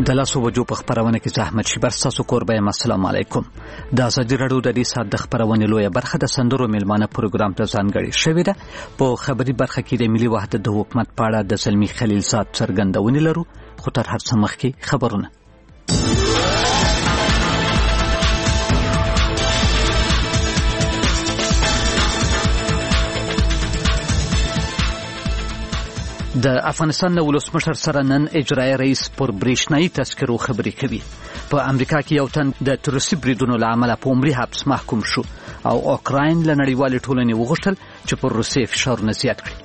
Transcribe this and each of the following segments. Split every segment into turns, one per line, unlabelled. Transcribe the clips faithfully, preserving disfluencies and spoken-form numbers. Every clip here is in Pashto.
د لاسو وجو په خبرونه کې زحمت شي بر تاسو کوربه یم. السلام علیکم. د ازادي راډیو د دې سات د خبرونه لویه برخه د سندرو میلمانه پروګرام ته ځانګړې شوې ده. په خبري برخه کې د ملي وحدت د حکومت په اړه د زلمی خلیل زاد څرګندونه لرو، خو تر هر څه مخکې خبرونه. د افغانستان د ولسمشر سره نن اجرایي رئیس پر برېښنایي تذکرو خبرې کوي. په امریکا کې یو تن د تروریستي بریدونو له امله په عمري حبس محکوم شو او اوکراین له نړیوالې ټولنې وغوښتل چې پر روسیې فشارونه زیات کړي.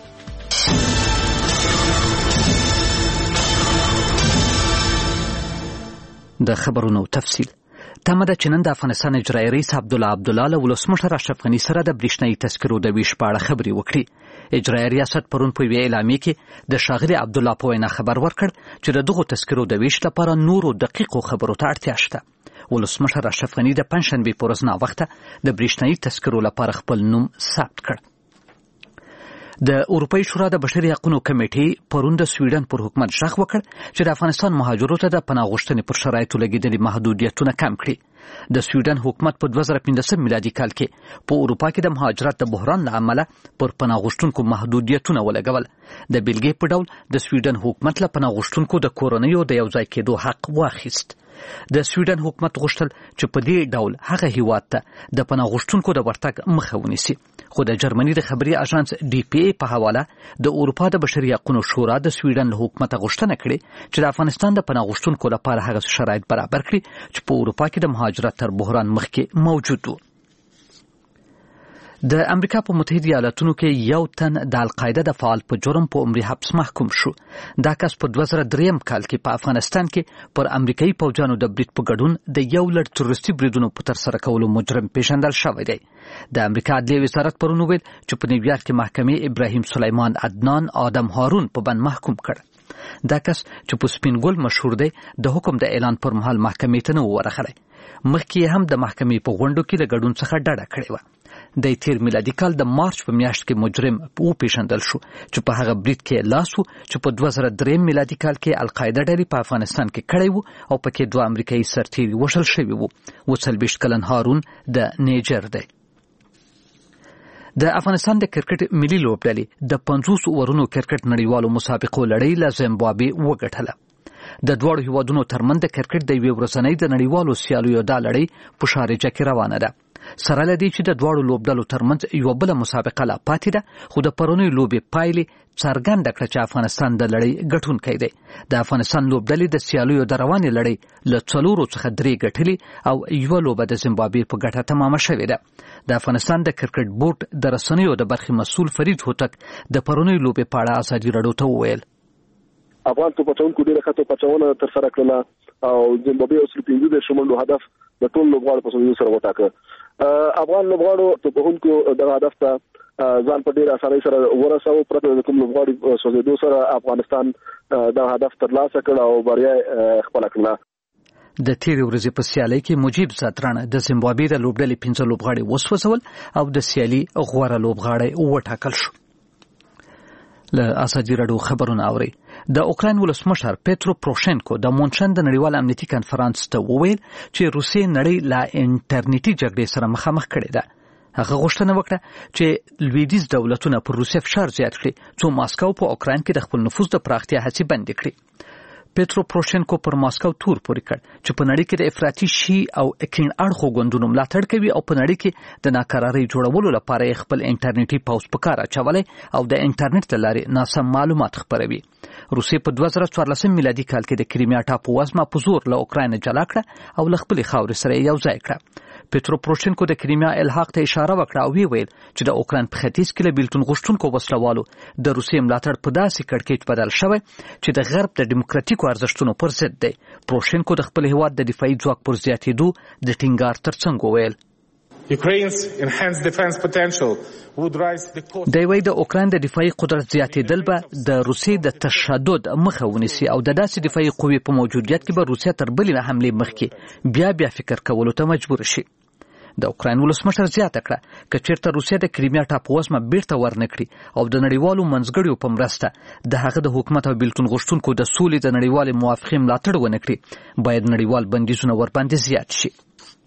د خبرونو تفصیل. تمه ده چې نن د افغانستان اجرایي رئیس عبدالله عبدالله له ولسمشر اشرف غني سره د برېښنایي تذکرو د ویش په اړه خبرې وکړي. اجرایي ریاست پرون په یوې اعلامیه کې د ښاغلي عبدالله په وینا خبر ورکړ چې د دغو تذکرو د ویش لپاره نورو دقیقو خبرو ته اړتیا شته. ولسمشر اشرف غني د پنجشنبې په ورځ ناوخته د برېښنایي تذکرو لپاره خپل نوم ثبت کړ. د اروپایي شورا د بشري حقوقو کمیټې پرون د سویډن پر حکومت ژغ وکړ چې د افغانستان مهاجرو ته د پناه غوښتنې پر شرایطو لګېدلي محدودیتونه کم کړي. د سویډن حکومت په دوه زره پنځلسم میلادي کال کې په اروپا کې د مهاجرت د بحران له امله پر پناه غوښتونکو محدودیتونه ولګول. د بیلګې په ډول د سویډن حکومت له پناه غوښتونکو د کورنیو د یوځای کېدو حق واخیست. د سویډن حکومت غوښتل چې په دې ډول هغه هیواد ته د پناه غوښتونکو د ورتګ مخه ونیسي، خو د جرمني د خبري اژانس ډي پی ای په حواله د اروپا د بشري حقوقو شورا د سویډن له حکومت غوښتنه کړې چې د افغانستان د پناه غوښتونکو لپاره هغه شرایط برابر کړي چې په اروپا کې د مهاجرت تر بحران مخکې موجود وو. د امریکا په متحده ایالاتونو کې یو تن د القاعده د فعال په جرم په عمري حبس محکوم شو. دا کس په دوه زره دریم کال کې په افغانستان کې پر امریکایي پوځیانو د برید په ګډون د یو لړ تروریستي بریدونو په ترسره کولو مجرم پیژندل شوی دی. د امریکا عدلیه وزارت پرون ویل چې په نیویارک کې محکمې ابراهیم سلیمان عدنان آدم هارون په بند محکوم کړ. دا کس چې په سپینګل مشهور دی د حکم د اعلان پر مهال محکمې ته نه ورغلی. مخکې هم د محکمې په غونډو کې د ګډون څخه ډډه کړې وه. د تیر میلادي کال د مارچ په میاشت کې مجرم وپېژندل شو چې په هغه برید کې لاس و چې په دوه زره دریم میلادي کال کې القاعده ډلې په افغانستان کې کړی و او پکې دوه امریکایي سرتیري وژل شوي وو. اووه څلوېښت کلن هارون د نیجر دی. د افغانستان د کرکټ ملي لوبډلې د پنځوس اورونو کرکټ نړیوالو مسابقو لړۍ له زیمبابوې وګټله. د دواړو هیوادونو ترمنځ د کرکټ د یوې ورځنۍ د نړیوالو سیالیو دا لړۍ په شارجه کې روانه ده. سره له دې چې د دواړو لوبډلو ترمنځ یوه بله مسابقه لا پاتې ده، خو د پرونۍ لوبې پایلې څرګنده کړه چې افغانستان د لړۍ ګټونکی دی. د افغانستان لوبډلې د سیالیو د روانې لړۍ له څلورو څخه درې ګټلې او یوه لوبه د زیمبابوې په ګټه تمامه شوې ده. د افغانستان د کرکټ بورډ د رسنیو د برخې مسؤل فرید هوتک د پرونۍ لوبې په اړه ازادي راډیو ته وویل:
افغان توپچونکو ډېره ښه توپچونه ترسره کړله او زیمبابوې اوس له پنځه دېرش منډو هدف د ټولو لوبغاړو په سوزېدو سره وټاکه. افغان لوبغاړو توپوهونکو دغه هدف ته ځان په ډېره اسانۍ سره ورساوه. پرته د کوم لوبغاړي سوزېدو سره افغانستان دغه هدف ترلاسه کړ او بریا خپله کړله.
د تیرې ورځې په سیالۍ کې مجیب زاترانه د زیمبابوې د لوبډلې پنځه لوبغاړي وسوځول او د سیالي غوره لوبغاړی وټاکل شو. له ازادي راډیو خبرونه اوري. د اوکراین ولسمشر پیترو پروشینکو د مونشن د نړیوال امنیتي کنفرانس ته وویل چې روسیې نړۍ لا انټرنیټي جګړې سره مخامخ کړې ده. هغه غوښتنه وکړه چې لویدیځ دولتونه پر روسیې فشار زیات کړي څو ماسکو په اوکراین کې د خپل نفوذ د پراختیا هڅې بندې کړي. پیترو پروشینکو پر ماسکو تور پورې کړ چې په نړۍ کې د افراطي شي او کین اړخو ګوندونو ملاتړ کوي او په نړۍ کې د ناکرارۍ جوړولو لپاره یې خپل انټرنیټي پوځ په کار اچولی او د انټرنیټ له لارې ناسم معلومات خپروي. روسیې په دوه زره څوارلسم میلادي کال کې د کریمیا ټاپو وزمه په زور له اوکراین جلا کړه او له خپلې خاورې سره یې یو ځای کړه. پیترو پروشینکو د کریمیا الحاق ته اشاره وکړه او وی ویل چې د اوکراین په ختیځ کې له بیلتون غوښتونکو وسلوالو د روسیې ملاتړ په داسې کړکېچ بدل شوی چې د غرب د ډیموکراتیکو ارزښتونو پر ضد دی. پروشینکو د خپل هیواد د دفاعي ځواک پر زیاتېدو د ټینګار ترڅنګ وویل: دی وایي د اوکراین د دفاعي قدرت زیاتېدل به د روسیې د تشدد مخه ونیسي او د داسې دفاعي قوې په موجودیت کې به روسیه تر بلې حملې مخکې بیا بیا فکر کولو ته مجبور شي. د اوکراین ولسمشر زیاته کړه که چېرته روسیه د کریمیا ټاپووزمه بیرته ورنکړي او د نړیوالو منځګړیو په مرسته د هغه د حکومت او بیلتون غوښتونکو د سولې د نړیوالې موافقې ملاتړ ونه کړي باید نړیوال بندیزونه ورباندې زیات شي.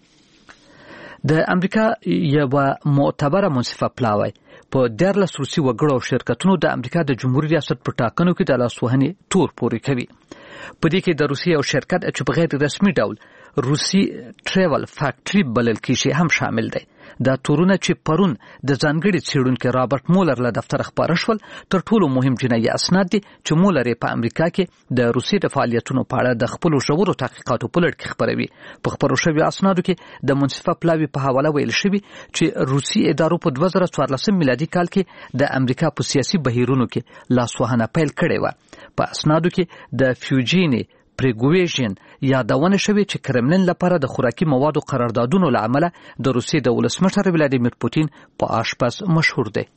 د امریکا یو معتبره منصفه پلاوی په دیارلس روسي وګړو او شرکتونو د امریکا د جمهوریت ریاست په ټاکنو کې د لاسوهنې تور پورې کوي. په دې کې د روسي یو شرکت چې په غیر رسمي ډول روسي ټریول فیکټري بلل کېږي هم شامل دی. دا تورونه چې پرون د ځانګړي څېړونکي رابرټ مولر له دفتر خپاره شول تر ټولو مهم جنایي اسناد دي چې مولر په امریکا کې د روسي د فعالیتونو په اړه د خپلو ژورو تحقیقاتو په لړ کې خپروي. په خپرو شویو اسنادو کې د منصفه پلاوي په حواله ویل شوي چې روسي ادارو په دوه زره څوارلسم میلادي کال کې د امریکا په سیاسي بهیرونو کې لاسوهنه پیل کړې وه. په اسنادو کې د فیوجیني پریګویژن یادونه شوې چې کرملین لپاره د خوراکي موادو قراردادونو له امله د روسیې د ولسمشر ولادیمیر پوتین په آشپز مشهور دی.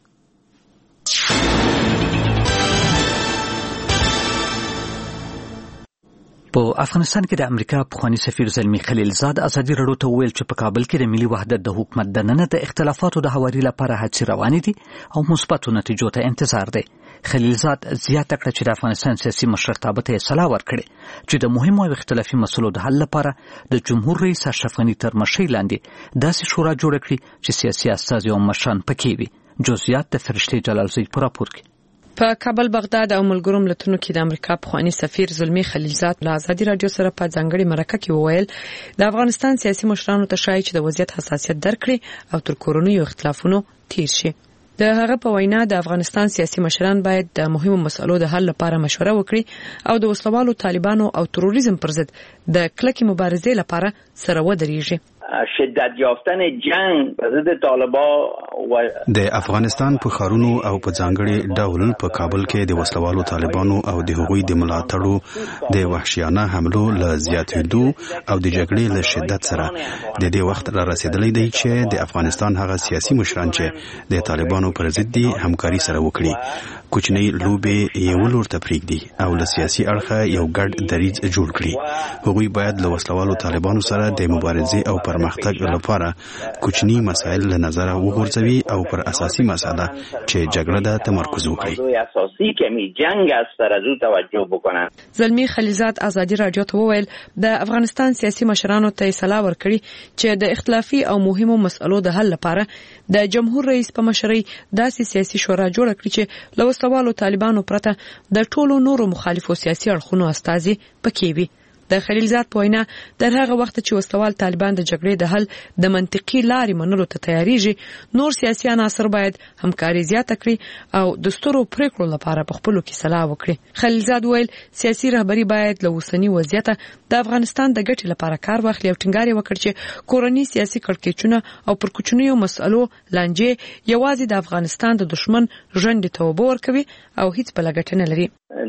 په افغانستان کې د امریکا پخوانی سفیر زلمی خلیلزاد ازادي راډیو ته وویل چې په کابل کې د ملي وحدت د حکومت دننه د اختلافاتو د هواري لپاره هڅې روانې دي او مثبتو نتیجو ته انتظار دی. خلیلزاد زیاته کړه چې د افغانستان سیاسي مشرتابه ته صلاح ورکړي چې د مهمو او اختلافي مسلو د حل لپاره د جمهور رئیس اشرف غني تر مشرۍ لاندې داسې شورا جوړه کړي چې سیاسي استازي او مشران پکې وي. جزئیات د فرشتي جلالزی په راپور کې.
په کابل، بغداد او ملګرو ملتونو کې د امریکا پخوانی سفیر زلمی خلیلزاد له ازادي راډیو سره په ځانګړي مرکه کې وویل د افغانستان سیاسي مشرانو ته شایي چې د وضعیت حساسیت درکړي او تر کورنیو اختلافونو تیر شي. د هغه په وینا د افغانستان سیاسي مشران باید د مهمو مسلو د حل لپاره مشوره وکړي او د وسلوالو طالبانو او تروریزم پر ضد د کلکې مبارزې لپاره سره ودرېږي.
شدت یافتن جنگ پر ضد طالبان و
د افغانستان په ښارونو او په ځانګړي ډول په کابل کې د وسلوالو طالبانو او د هغوی د ملاتړو د وحشیانه حملو له زیاتېدو او د جګړې له شدت سره د دې وخت را رسیدلی دی چې د افغانستان هغه سیاسي مشران چې د طالبانو پر ضد دي همکاري سره وکړي، کوچنی لوبې یو لور ته پرېږدي او له سیاسي اړخه یو ګډ دریځ جوړ کړي. هغوی باید له وسلوالو طالبانو سره د مبارزې او پرمختګ لپاره کوچنی مسایل له نظره وغورځوي او پر اساسي مسله چې جګړه ده تمرکز وکړي.
اساسي کمی جنگ است سره زو توجه بکنن.
زلمی خلیلزاد ازادي راډیو ته وویل د افغانستان سیاسي مشرانو ته صلاح ورکړي چې د اختلافي او مهمو مسلو د حل لپاره د جمهور رئیس په مشرۍ داسې سیاسي شورا جوړه کړي چې له وسلوالو طالبانو پرته د ټولو نورو مخالفو سیاسي اړخونو استازي پکې وي. د خلیلزاد په وینا تر هغه وخت چې وسلوال طالبان د جګړې د حل د منطقي لارې منلو ته تیاریږي، نور سیاسي عناصر باید همکاري زیاته کړي او د سترو پریکړو لپاره په خپلو کې صلاح وکړي. خلیلزاد ویل سیاسي رهبري باید له اوسني وضعیت د افغانستان د ګټې لپاره کار واخلي او ټینګار وکړي چې کورني سیاسي کړکېچونه او پر کوچنیو مسألو لانجې یوازې د افغانستان د دشمن ژوند ته اوبه ورکوي او هیڅ بله ګټه نه لري.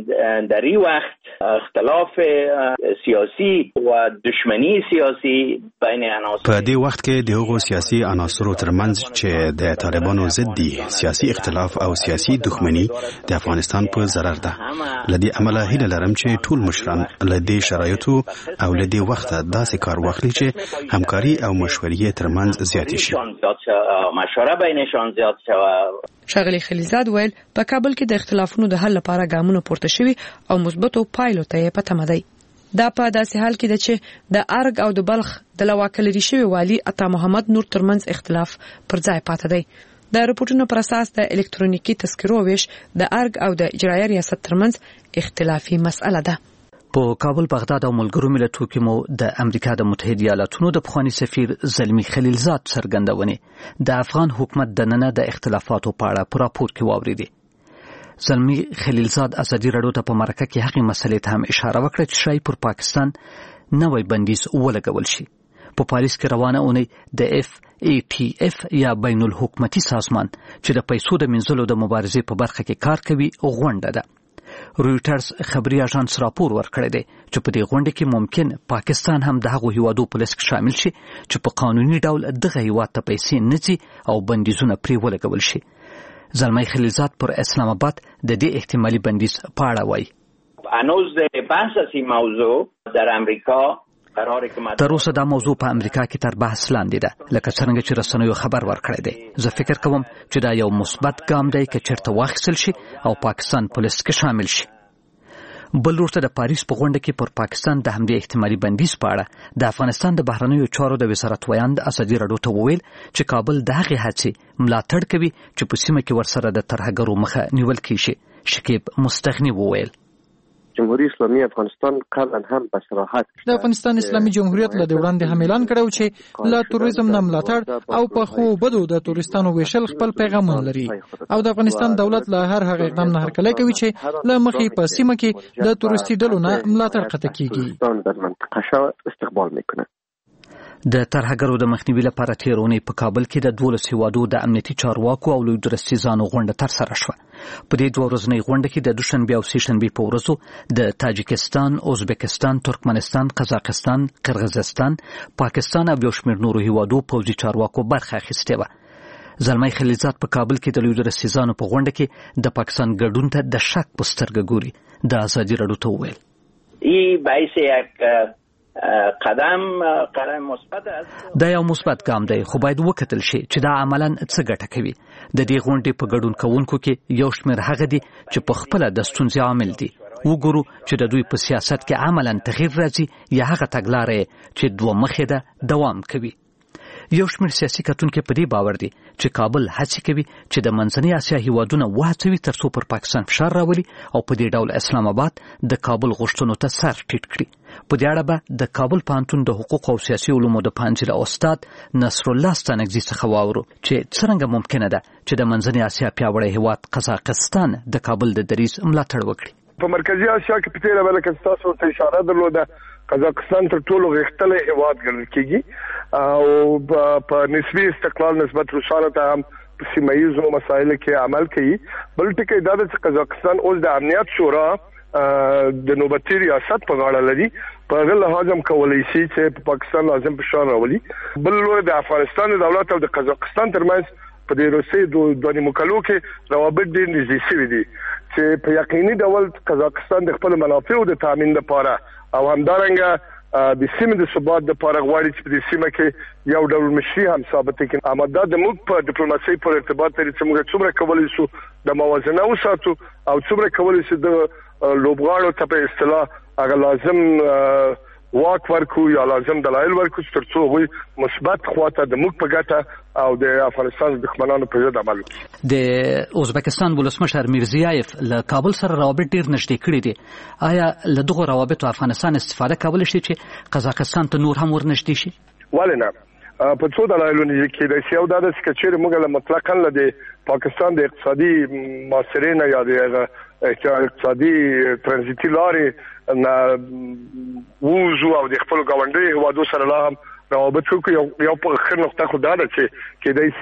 در این وقت اختلاف سیاسی و دشمنی سیاسی بین عناصر
په دې وخت کې د هغو سیاسي عناصرو ترمنځ چې د طالبانو ضد دي سیاسي اختلاف او سیاسي دښمنی د افغانستان په ضرر ده. لدې عمله هیله لرم چې ټول مشران لدې شرایطو او لدې وخت داسې کار واخلي چې همکاري او مشورې ترمنځ زیات شي.
مشوره بینشان زیات شوه.
ښاغلي خلیلزاد ویل په کابل کې د اختلافونو د حل لپاره ګامونه پورته شوي او مثبتو پایلو ته یې په تمه دی. دا په داسې حال کې ده چې د ارګ او د بلخ د لواکه لري شوي والي عطا محمد نور ترمنځ اختلاف پر ځای پاته دی. د رپورټونو پر اساس د الکترونیکي تذکرو ویش د ارګ او د اجرایه ریاست ترمنځ اختلافي مسأله ده.
په کابل، بغداد او ملګرو ملتونو کې مو د امریکا د متحده ایالاتونو د پخوانی سفیر زلمی خلیلزاد څرګندونې د افغان حکومت دننه د اختلافاتو په اړه په راپور کې واوریدې. زلمی خلیلزاد ازادي راډیو ته په مرکه کې هغې مسلې ته هم اشاره وکړه چې شاید پر پاکستان نوی بندیز ولګول شي. په پاریس کې روانه اونۍ د اف ای ټی اف یا بین الحکومتي سازمان چې د پیسو د منځلو د مبارزې په برخه کې کار کوي غونډه ده. رویټرز خبري اژانس راپور ورکړی دی چې په دې غونډه کې ممکن پاکستان هم د هغو هیوادو په لست کې شامل شي چې په قانوني ډول دغه هیواد ته پیسې نه ځي او بندیزونه پرې ولګول شي. زلمی خلیلزاد پر اسلام آباد د دې احتمالي بندیز په اړه وایي.
هنوز بحث از این موضوع در امریکا
تر اوسه دا موضوع په امریکا کې تر بحث لاندې ده، لکه څنګه چې رسنیو خبر ورکړی دی. زه فکر کوم چې دا یو مثبت ګام دی که چېرته واخیستل شي او پاکستان په لیست کې شامل شي. بل ورته د پاریس په غونډه کې پر پاکستان د همدې احتمالي بندیز په اړه د افغانستان د بهرنیو چارو د وزارت ویاند ازادي راډیو ته وویل چې کابل د هغې هڅې ملاتړ کوي چې په سیمه کې ورسره د ترهګرو مخه نیول کیږي. شکیب مستغني وویل
جمهوریت اسلامي افغانستان قبلا هم په صراحت
د افغانستان اسلامي جمهوریت له وړاندې هم اعلان کړو چې له توریزم نه ملاتړ او په خو بدو د تورستانو ویشل خپل پیغامونه لري او د افغانستان دولت له هر هغه اقدام نه هرکلی کوي چې له مخې په سیمه کې د تورستي ډلو نه ملاتړ قطع کیږي.
استقبال میکنه.
د ترهګرو د مخنیوي لپاره تیرونی په کابل کې د دولس هیوادو د امنیتي چارواکو او لوی درستیزانو غونډه ترسره شوه. په دې دوه ورځنۍ غونډه کې د دوشنبه او سهشنبه په ورځو د تاجکستان، ازبکستان، ترکمنستان، قزاقستان، قرغیزستان، پاکستان او یو شمېر نورو هیوادو پوځي چارواکو برخه اخیستې وه. زلمی خلیلزاد په کابل کې د لوی درستیزانو په غونډه کې د پاکستان ګډون ته د شک په سترګه ګوري. د ازادي راډیو ته وویل
ای باعث یک قدم قدم مثبت است.
دا یو مثبت ګام دی، خو باید وکتل شي چې دا عملاً څه ګټه کوي. د دې غونډې په ګډون کوونکو کې یو شمېر هغه دي چې په خپله د ستونزې عامل دي. وګورو چې د دوی په سیاست کې عملاً تغییر راځي یا هغه تګلاره چې دوه مخې ده دوام کوي. یو شمېر سیاسي کتونکي په دې باور دي چې کابل هڅې کوي چې د منځنۍ اسیا هیوادونه وهڅوي ترڅو پر پاکستان فشار راولي او په دې ډول اسلام آباد د کابل غوښتنو ته سر ټیټ کړي. په دې اړه به د کابل پوهنتون د حقوق او سیاسي علومو د پنځله استاد نصر الله ستانکزي څخه واورو چې څرنګه ممکنه ده چې د منځنۍ اسیا پیاوړی هیواد قزاقستان د کابل د دریځ ملاتړ وکړي.
په مرکزی اسیا کې په تیره بله کې تاسو ته اشاره درلوده، قزاقستان تر ټولو غښتلی هیواد ګڼل کېږي او په نسبي استقلال نسبت روسانو ته هم په سیمه ییزو مسایلو کې عمل کوي. بل ټکی دا ده چې قزاقستان اوس د امنیت شورا د نوبتي ریاست په غاړه لري، په هغه لحاظ هم کولی شي چې په پاکستان لازم فشار راولي. بل لور د افغانستان دولت او د قزاقستان ترمنځ په دې روسي دوه نیمو کالو کې روابط ډېر نږدې شوي دي چې په یقیني ډول قزاقستان د خپل منافعو د تامین لپاره او همدارنګه د سیمې د ثبات لپاره غواړي چې په دې سیمه کې یو ډول مشري هم ثابت کړي. اما دا د موږ په ډیپلوماسي پر ارتباط لري چې موږ څومره کولی شو د موازنه وساتو او څومره کولی شو د لوبغاړو ته په اصطلاح هغه لازم واک ورکو یا لازم دلایل ورکو ترڅو وي مثبت خواته د موږ په ګټه او د افغانستان د دښمنانو په ضد عمل وکړي.
د ازبکستان ولسمشر میرزیایف له کابل سره روابط ډیر نږدې کړي دي. آیا له دغه روابطو افغانستان استفاده کولی شي چې قزاقستان ته نور هم ورنږدې شي؟
ولې نه، په څو دلایلو نه کېدای شي. یو دا ده چې چیرې موږ له مطلقاً له د پاکستان د اقتصادي معاصرې نه یا د اقتصادي ترانزیتي لارې نه ووځو او د خپلو ګاونډیو هیوادو سره لا هم روابط وکړو. یو په اخر نقطه خو دا ده چې کېدای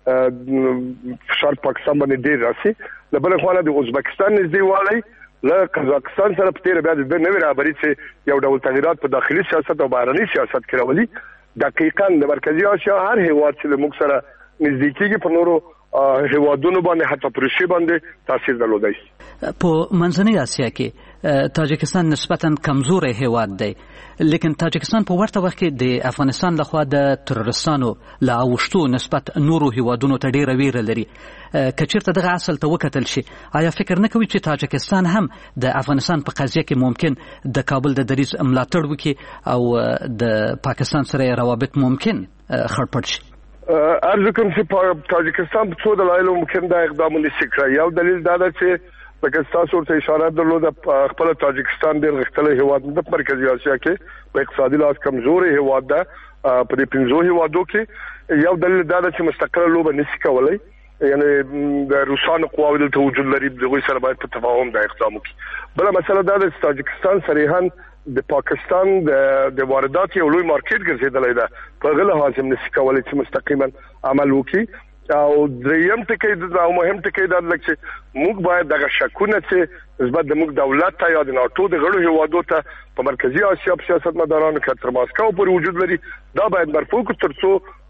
شي فشار پاکستان باندې ډېر راسي. له بلې خوا نه د ازبکستان نږدېوالی له قزاقستان سره په تېره بیا د ده نوې رهبري چې یو ډول تغییرات په داخلي سیاست او بهرني سیاست کې راولي. دقیقاً د مرکزي اسیا هر هیواد چې له موږ سره نږدې کېږي په نورو هیوادونو باندې حتی په روسیې باندې تاثیر درلودی.
په منځنۍ اسیا کې تاجکستان نسبتاً کمزوری هیواد دی، لیکن تاجکستان په ورته وخت کې د افغانستان لخوا د ترورستانو له اوښتو نسبت نورو هیوادونو ته ډیره ویره لري. که چېرته دغه اصل ته وکتل شي، آیا فکر نه کوي چې تاجکستان هم د افغانستان په قضیه کې ممکن د کابل د دریځ ملاتړ وکړي او د پاکستان سره روابط ممکن خړپړ شي؟
ارزو کوم چې تاجکستان په څو دلایلو ممکن دا اقدامونه وکړي. یو دلیل دا ده چې لکه تاسو ورته اشاره درلوده، خپل تاجکستان ډېر غښتلی هیواد د مرکزي اسیا کې په اقتصادي لحاظ کمزوري هیواد ده. په دې پنځو هیوادو کې یو دلیل دا ده چې مستقله لوبه نشي کولی، یعنی د روسانو قواوو دلته وجود لري، د هغوی سره باید په تفاهم دا اقدام وکړي. بله مسله دا ده چې تاجکستان صریحاً د پاکستان د واردات یو لوی مارکیټ ګرځېدلی ده، په هغه لحاظ هم نشي کولی چې مستقیما عمل وکړي. او دریم ټکی او مهم ټکی دا لکه چې موږ باید دغه شکونه چې نسبت د موږ دولت ته یا د ناټو د غړو هیوادو ته په مرکزي اسیا په سیاستمدارانو کې تر ماسکو پورې وجود لري، دا باید مرفوع کړو ترڅو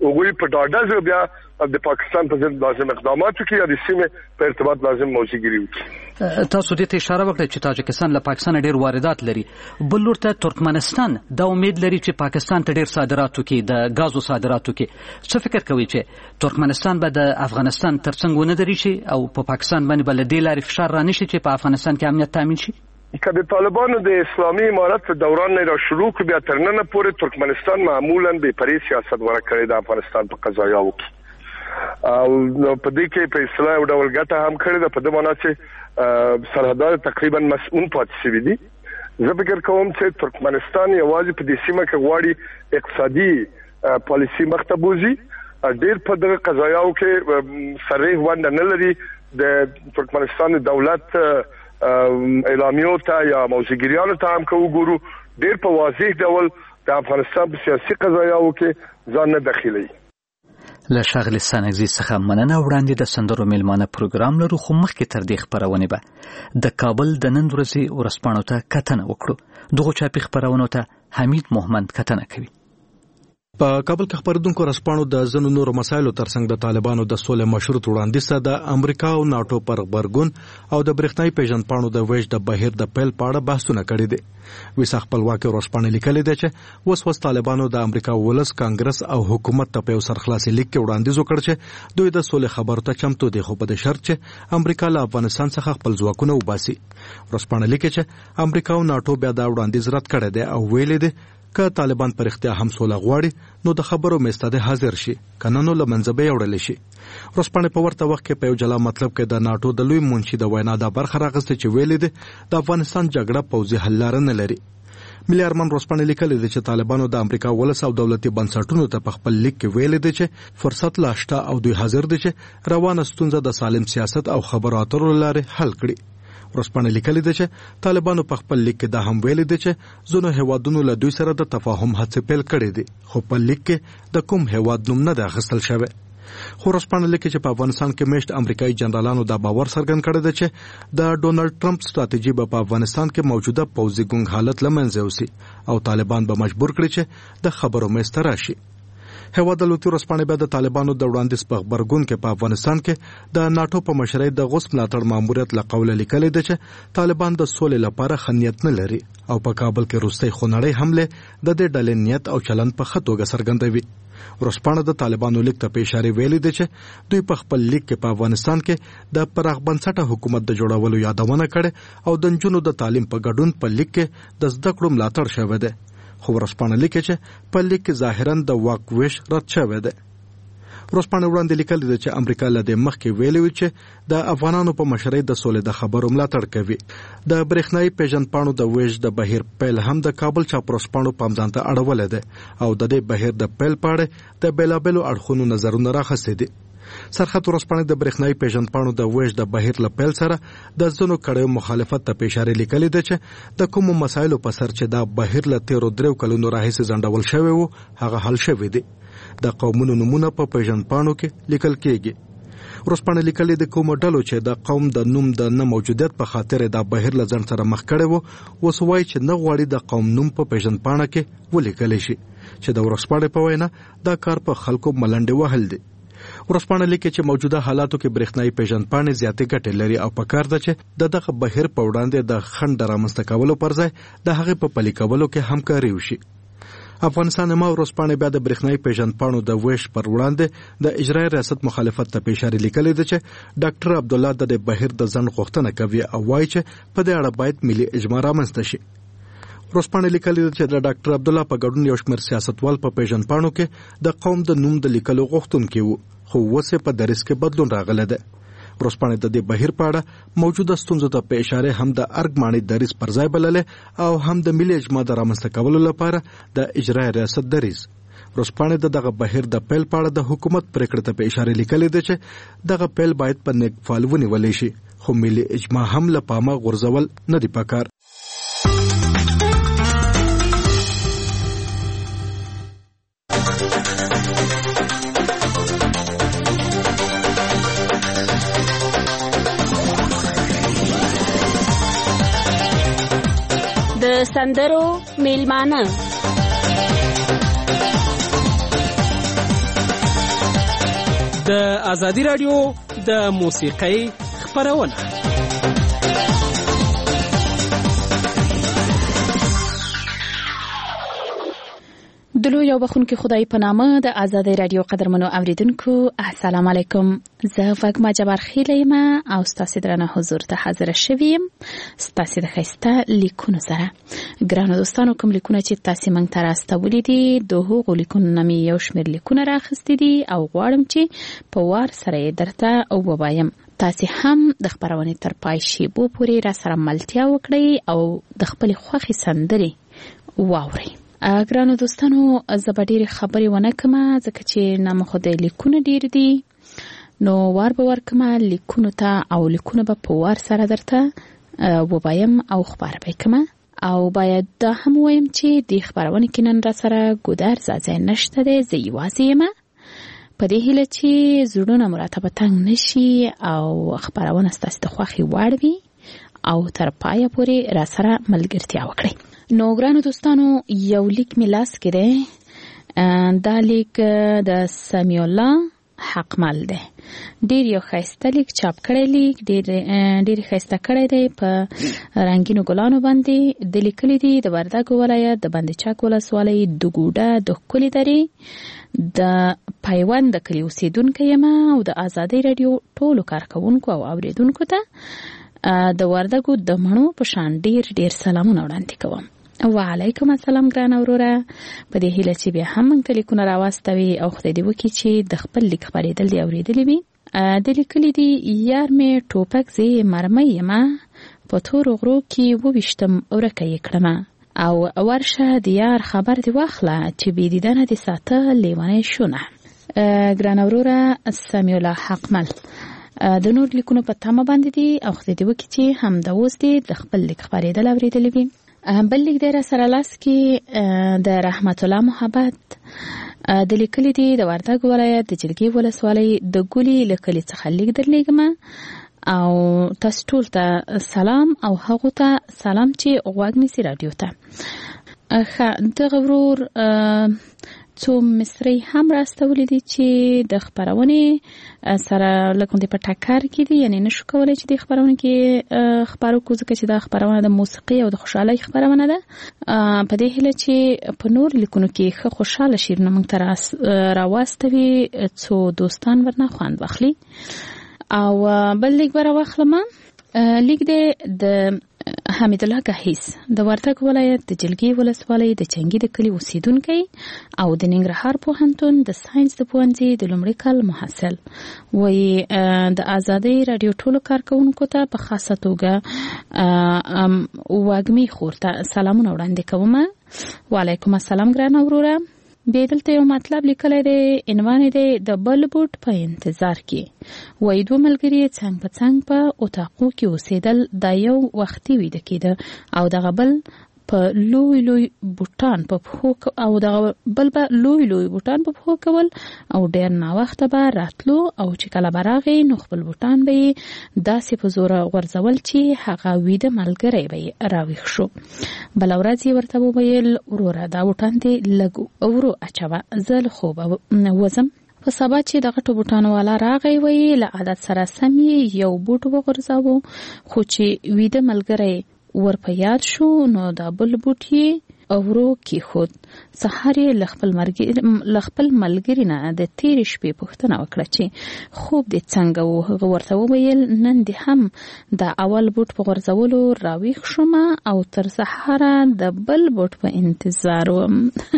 وګوي په ډاډه بیا د پاکستان په ضد لازم اقدامات وکړي یا د سیمې په ارتباط لازم موضوعګری وکړي.
تاسو دې ته اشاره وکړه چې تاجکستان له پاکستان ډیر واردات لري، بل لور ته ترکمنستان دا امید لري چې پاکستان ته ډیر صادرات وکړي، د غازو صادرات وکړي. څه فکر کوي چې ترکمنستان به د افغانستان ترڅنګ ونه دري شي او په پاکستان باندې بل د لارې فشار را نشي چې په افغانستان کې امنیت تامین شي؟
که د طالبانو د اسلامي امارت دوران نه را شروع کړ بیا تر نن پورې ترکمنستان معمولا به پرې سیاست ورکړي د افغانستان په قضایاو کې او په دې کې په اصلاح او ډول ګټه هم کړې ده. په دې معنی چې سرحدات تقریبا مسؤون پاتې شوي دي. زه فکر کوم چې ترکمنستان یوازې په دې سیمه کې غواړي اقتصادي پالیسي مخته بوزي، ډېر په دغه قضایاو کې صریح ونډه نه لري. د ترکمنستان دولت اعلامیو ته یا موضوعګریانو ته هم کوو ګورو ډېر په واضح ډول د افغانستان په سیاسي قضایاو کې ځان نه داخلي.
له ښاغلي سانګزي څخه مننه. وړاندې د سندرو میلمانه پروګرام لرو، خو مخکې تر دې خپرونې به د کابل د نن ورځې ورځپاڼو ته کتنه وکړو. دغو چاپي خپرونو ته حمید محمد کتنه کوي.
په کابل کې خبردونکو رسپانو د ځنو نورو مسایلو ترڅنګ د طالبانو د سولې مشروط وړاندیز ته د امریکا او ناتو پر غبرګون او د برېښنايي پیژندپاڼو د ویش د بهیر د پیل په اړه بحثونه کړي دي. ویسا خپلواکي رسپانې لیکلي دي چې وس وس طالبانو د امریکا ولس کانګرس او حکومت ته په یو سرخلاصي لیک کې وړاندیز وکړ چې دوی د سولې خبرو ته چمتو دي، خو په شرط چې امریکا له افغانستان څخه خپل ځواکونه وباسي. رسپانې لیکي چې امریکا او ناتو بیا دا وړاندیز رد کړی دی او ویلي دي که طالبان پر اختیار هم سوله غواړي نو د خبرو میستاده حاضر شي، کنه نو لمنځه به وړل شي. رسپانې په ورته وخت کې په یو جلا مطلب کې د ناتو د لوی منشي د وینا د برخه راغسته چې ویلي دي د افغانستان جګړه پوځي حل لار نه لري. ملي ارمان رسپانې لیکلي دي چې طالبانو د امریکا ولس او دولتي بنسټونو ته په خپل لیک کې ویلي دي چې فرصت لا شته او دوی حاضر دي چې روانه ستونزه د سالم سیاست او خبرو اترو لارې حل کړي. رسپانې لیکلي دي چې طالبانو په خپل لیک کې دا هم ویلي دي چې ځینو هیوادونو له دوی سره د تفاهم هڅې پیل کړې دي، خو په لیک کې د کوم هیواد نوم نه دی اخیستل شوی. خو رسپانې لیکي چې په افغانستان کې میشت امریکایي جنرالانو دا باور څرګند کړی دی چې د ډونالډ ټرمپ ستراتیژي به په افغانستان کې موجوده پوځي ګونګ حالت له منځه یوسي او طالبان به مجبور کړي چې د خبرو میز ته راشي. هیواد لوتی رسپانې به د طالبانو د وړاندیز په خبرګون کې په افغانستان کې د ناتو په مشرۍ د غوث ملاتړ ماموریت له قوله لیکلي دي چې طالبان د سولې لپاره خنیت نه لري او په کابل کې روسي خونړۍ حمله د دې ډلې نیت او چلن په خطوګه څرګندوي. رسپانې د طالبانو لیک ته په اشاره ویلي دي چې دوی په خپل لیک کې په افغانستان کې د پراخ بنسټه حکومت د جوړولو یادونه کړې او د نجونو د تعلیم په ګډون په لیک کې د زده کړو ملاتړ شوی دی. خو رسپانې لیکي چې په لیک کې ظاهرا د واک ویش رد شوی دی. رسپانې وړاندې لیکلي دي چې امریکا له دې مخکې ویلي وي چې د افغانانو په مشرۍ د سولې د خبرو ملاتړ کوي. د برېښنايي پیژندپاڼو د ویش د بهیر پیل هم د کابل چاپ رسپانو پام ځان ته اړولی دی او د دې بهیر د پیل په اړه د بېلابېلو اړخونو نظرونه راخیستي دي. سرحد ورسپانې د برېښنايي پیژندپاڼو د ویش د بهیر له پیل سره د ځینو کړیو مخالفت ته په اشاره لیکلي دي چې د کومو مسایلو په سر چې دا بهیر له تیرو دریو کلونو راهیسې ځنډول شوی وو هغه حل شوی دی. د قومونو نومونه په پیژندپاڼو کې لیکل کېږي. ورسپانې لیکلي د کومو ډلو چې د قوم د نوم د نه موجودیت په خاطر د بهیر له ځنډ سره مخ کړی وو اوس وایي چې نه غواړي د قوم نوم په پیژندپاڼه کې ولیکلی شي چې د ورسپانې په وینا دا کار په خلکو ملنډې وهل دي. ورسپانې لیکي چې موجوده حالاتو کې برېښنايي پیژندپاڼې زیاتې ګټې لري او پکار ده چې د دغه بهیر په وړاندې د خنډ رامنځته کولو پر ځای د هغې په پلي کولو کې همکاري وشي. افغانستان ما ورسپانې بیا د برېښنايي پیژندپاڼو د ویش پر وړاندې د اجرایي ریاست مخالفت ته په اشاره لیکلي ده چې ډاکټر عبدالله د دې بهیر د ځنډ غوښتنه کوي او وایي چې په دې اړه باید ملي اجماع رامنځته شي. رسپانې لیکلي ده چې د ډاکټر عبدالله په ګډون یو شمېر سیاستوال په پیژندپاڼو کې د قوم د نوم د لیکلو غوښتونکي وو، خو اوس یې په دریځ کې بدلون راغلی دی. رسپانې د دې بهیر په اړه موجوده ستونزو ته په اشاره هم د ارګ ماڼۍ دریځ پر ځای بللې او هم د ملي اجماع د رامنځته کولو لپاره د اجرایي ریاست دریځ. رسپانې د دغه بهیر د پیل په اړه د حکومت پریکړې ته په اشاره لیکلي ده چې دغه پیل باید په نیک فال ونیولی شي، خو ملي اجماع هم له پامه غورځول نه دي پکار.
د سندرو میلمانه د ازادي رادیو د موسیقۍ خپرونه.
د لوی او بخونکي خدای په نامه د ازادي رادیو قدرمنو اوریدونکو السلام علیکم. زه وګما جبار خیلیم او ستاسو درنه حضور ته حاضر شوم ستاسو د خسته لیکونو سره. ګرانو دوستانو کوم لیکونه چې تاسو مونږ ته راستولې دي د هغو لیکونو نامې یو شمېر لیکونه راخستې دي او غواړم چې په وار سره درته او ووایم. تاسو هم د خبرونه تر پای شیبو پورې را سره ملتیا وکړئ او د خپل خوخي سندري واورئ. ګرانو دوستانو زه به ډېرې خبرې ونه کړم ځکه چې نامه خو د لیکونه ډېر دي نو وار به ورکړم لیکونو ته او لیکونه به په وار سره درته ووایم او خبر به کړم. او باید دا هم ووایم چې د خبرونه کې نن را سره ګودر ځای نشته دی، زه یوازې یم په دې هیله چې زړونه مو راته به تنګ نشي او خبرونه ستاسو د خوښې وړ وي او تر پایه پورې را سره ملګرتیا وکړئ. نو ګرانو دوستانو یو لیک می لاس کې دی، دا لیک د سمیع الله حقمل دی. ډیر یو ښایسته لیک چاپ کړی لیک ډیر ډیر ښایسته کړی دی په رنگینو ګلانو باندې. د لیکلي دی د وردګو ولایت د بند چاک ولسوالۍ د ګوډه د ښکلي درې د پیوند د کلي اوسیدونکی یم او د ازادي رادیو ټولو کارکوونکو او اوریدونکو ته د وردګو د مڼو په شان ډیر ډیر سلامونه وړاندې کوم. وعلیکم السلام ګران اوروره. په دې هیله چې بیا هم موږ ته لیکونه راواستوي او خدای دې وکړي چې د خپل لیک خبرېدل دې اورېدلې وي. د لیکلي دي یار مې ټوپک زه مرمۍ یم په تورو غرو کې وویشتم ورکه یې کړمه او ورشه د یار خبر دې واخله چې بې دیدنه دې ساته لیونی شونه. ګران اوروره سمیع الله حقمل د نور لیکونو په تمه باندې دي او خدای دې وکړي چې هم د اوس دې د خپل لیک خبرېدل اورېدلې وي. بل لیک دی را سره لاس کې د رحمت الله محبت د لیکلي دی د وردګ ولایت د جلګي ولسوالۍ د ګولي له کلي څخه لیک درلیږم او تاسو ټول ته سلام او هغو ته سلام چې غوږ نیسي رادیو ته. ښه دغه ورور څو مصري هم راستولې دي چې د خبرونې سره لکه د په ټکر کې دي، یعنی نشو کولای چې د خبرونه کې خبرو کو ځکه چې دا خبرونه د موسیقي او د خوشحالۍ خبرونه ده. په دې هیله چې په نور لیکونو کې ښه خوشاله شیرونه موږ ته راواستوي څو دوستان ورنه خوند واخلي. او بل لیک به راواخلم. لیک دی د حمید الله گهیس د وردګ ولایت د جلګي ولسوالۍ د چنګي د کلي اوسیدونکی او د ننګرهار پوهنتون د ساينس د پوهنځي د لومړي کال محصل. وایي د ازادي رادیو ټولو کارکوونکو ته په خاصه توګه واګمي خور ته سلامونه وړاندې کوم. وعلیکم السلام ګران اوروره. بیا دلته یو مطلب لیکلی دی، عنوان دی د بل بوټ په انتظار کې. وایي دوه ملګري څنګ په څنګ په اتاقو کې اوسېدل، دا یو وختي ویده کېده او دغه بل په لوی لوی بوټان په پښو او دغه بل به لوی لوی بوټان په پښو کول او ډېر ناوخته به راتلو او چې کله به راغی نو خپل بوټان به یې داسې په زوره غورځول چې هغه ویده ملګری به یې راویښ شو. بله ورځ یې ورته وویل وروره دا بوټان دې لږ ورو اچوه، زه له خوبه وځم. په سبا چې د غټو بوټانو والا راغی وایي له عادت سره سم یې یو بوټ وغورځاوه، خو چې ویده ملګری ور په یاد شو نو دا بل بوټ یې ورو کېښود. سهار یې له خپل ملګري نه د تېرې شپې پوښتنه وکړه چې خوب دې څنګه و. هغه ورته وویل نن دې هم د اول بوټ په غورځولو راویښ شوم او تر سهاره د بل بوټ په انتظار وم.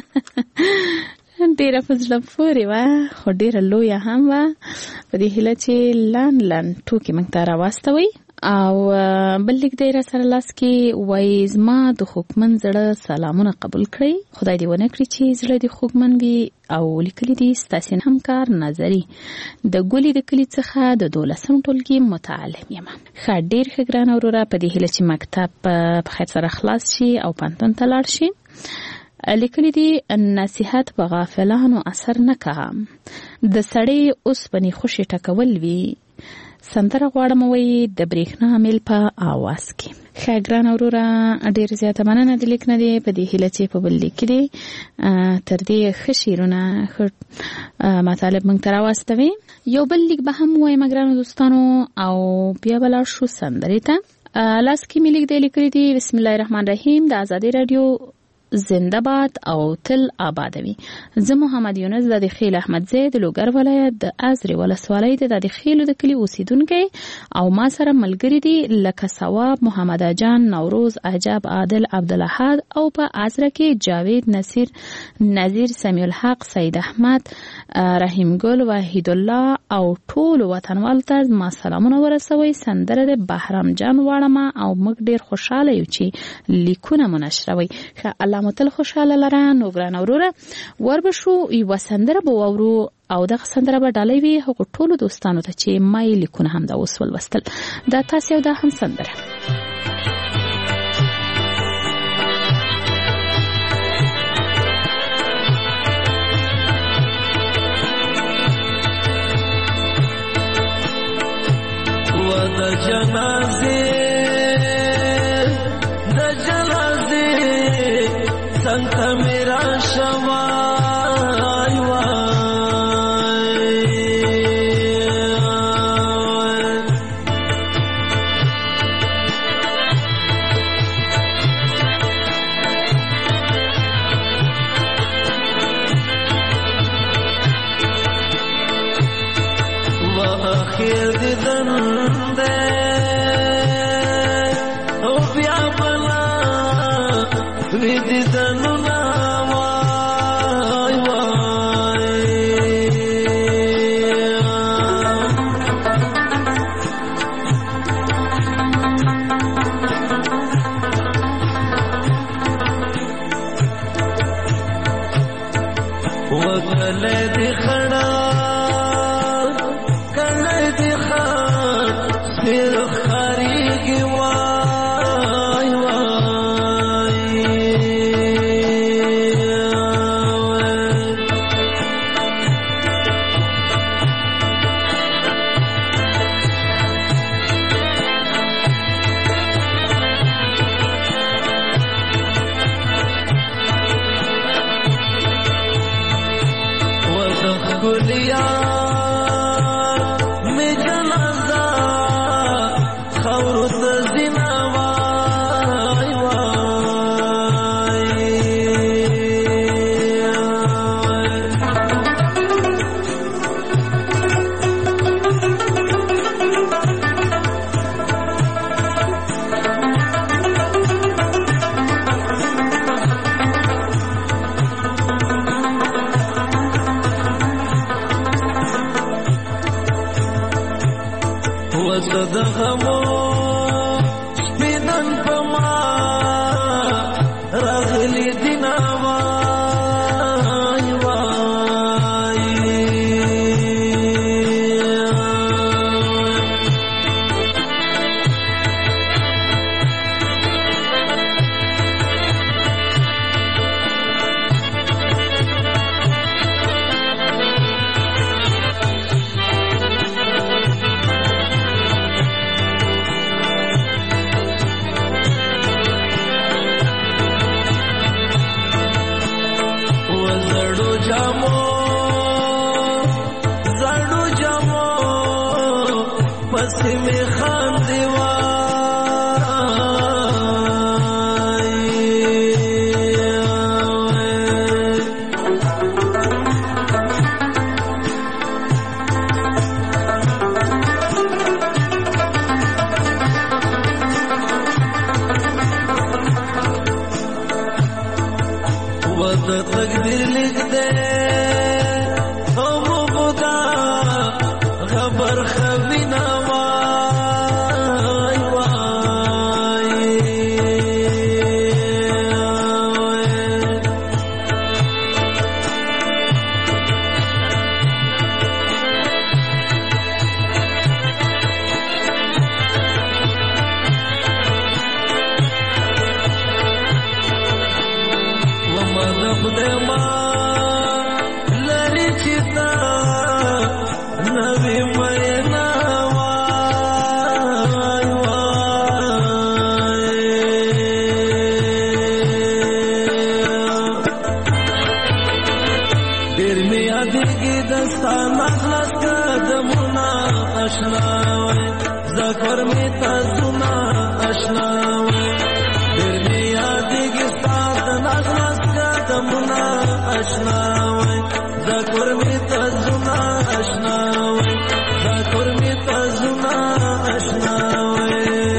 ډیره په زړه پورې وه خو ډیره لویه هم وه. په دې هیله چې لنډ لنډ ټوکې موږ ته راواستوئ. او بل لیک دی را سره لاس کې وایي زما د خوږمن زړه سلامونه قبول کړئ. خدای دې ونه کړي چې زړه دې خوږمن وي. او لیکلي دي ستاسې همکار نظري د ګولي د کلي څخه د دولسم ټولګي متعلم یم. ښه ډېر ښه ګرانه وروره، په دې هیله چې مکتب په خیر سره خلاص شي او پوهنتون ته لاړ شي. لیکلي دي نصیحت په غافلانو اثر نه کوه، د سړی اوسپنې خوشې ټکول وي. سندره غواړم وایي د برېښنا میل په آواز کې. خاګران اوروره ډیر زیاته مننه د لیک نه دی په دې هیله چې په بل لیک دی تر دې خشیرونه مطالب موږ تر واستوي. یو بل لیک به هم وای مګرانو دوستانو او بیا بل شو سندرې ته لاس کې ملي دی لیکلي دی. بسم الله الرحمن الرحیم. د آزادی رادیو زنده باد او تل آبادوي. زه محمد یونس د خیل احمد زید لوګر ولایت د ازری ولسوالۍ د د خیل د کلی اوسیدونکو او ما سره ملګری دي لکه ثواب محمد جان نوروز عجب عادل عبدالاحد او په ازره کې جاوید نصیر نذیر سمیع الحق سید احمد رحیم ګل وحید الله او ټول وطنوال ته ما سلامونه ورسوي. سندره د بهرام جان واړه او موږ ډیر خوشاله یو چې لیکونه منشروي. الله متل خوشاله لره نو ګران اوروره وربشو یو سندره بو اورو او دغه سندره به ډالۍ وي هغه ټول دوستانو ته چې ما یې لیکونه هم دا وسول وستل دا تاسو دا هم سندره
و د جنازه د جنازه سنت میرا شوای وای و اخیر دیدن ده او بیا بلا وی دیدن ګرمي تاسونه آشنا وې ډېر یادېږي ستا د ناز ناز قدمونه آشنا وې زه ګرمي تاسونه آشنا وې زه ګرمي تاسونه آشنا وې.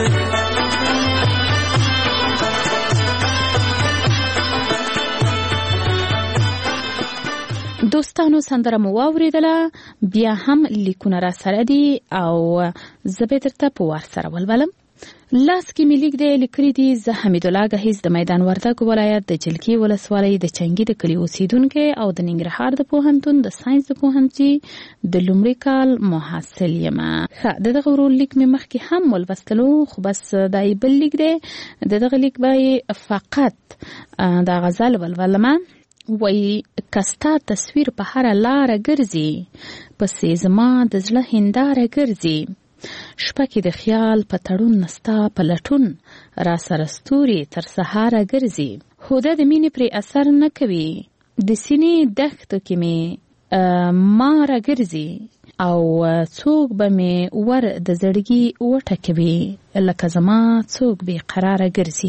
دوستانو سندره مو واوریدله، بیا هم لیکونه را سره دي او زه به درته په وار سره ولولم. لاس کې مې لیک دی لیکلي دي زه حمیدالله ګهیز د میدان وردګ ولایت د جلکي ولسوالۍ د چنګي د کلي اوسیدونکی او د ننګرهار د پوهنتون د ساینس د پوهنځي د لومړي کال محصل یم. ښه د دغه ورور لیک مې مخکې هم ولوستلو، خو بس دا یې بل لیک دی. د دغه لیک به فقط دا غزل ولولمه. وای کستا تصویر په هر لار ګرځي، پسې زما د زړه هنداره ګرځي، شپه کې د خیال په تړون نستا په لټون، را سره ستوري تر سهاره ګرځي، هوده د مینې پرې اثر نه کوي، د سینې دښتو کې مې ماره ګرځي، او څوک به مې ور د زړګي وټکوي، لکه زما څوک بې قراره ګرځي،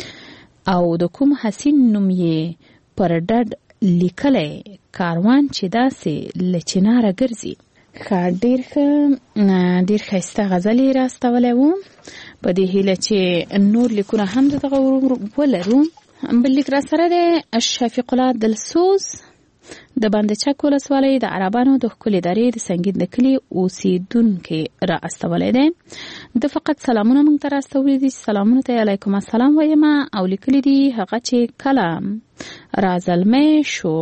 او د کوم حسین نوم یې پر ډډ لیکلی، کاروان چې داسې له چناره ګرځي. ښه ډېر ښه ډېر ښایسته غزل یې راستولی و. په دې هیله چې نور لیکونه هم د دغه ولرو. بل لیک را سره دی شفیق الله دلسوز د بند چک ولسوالۍ د عربانو د ښکلې درې د سنګین د کلي اوسیدونکی را استولی دی. د فقط سلامونه موږ ته راستولی دي. سلامونه ته علیکم السلام وایم او لیکلی دي هغه چې کله را زلمی شو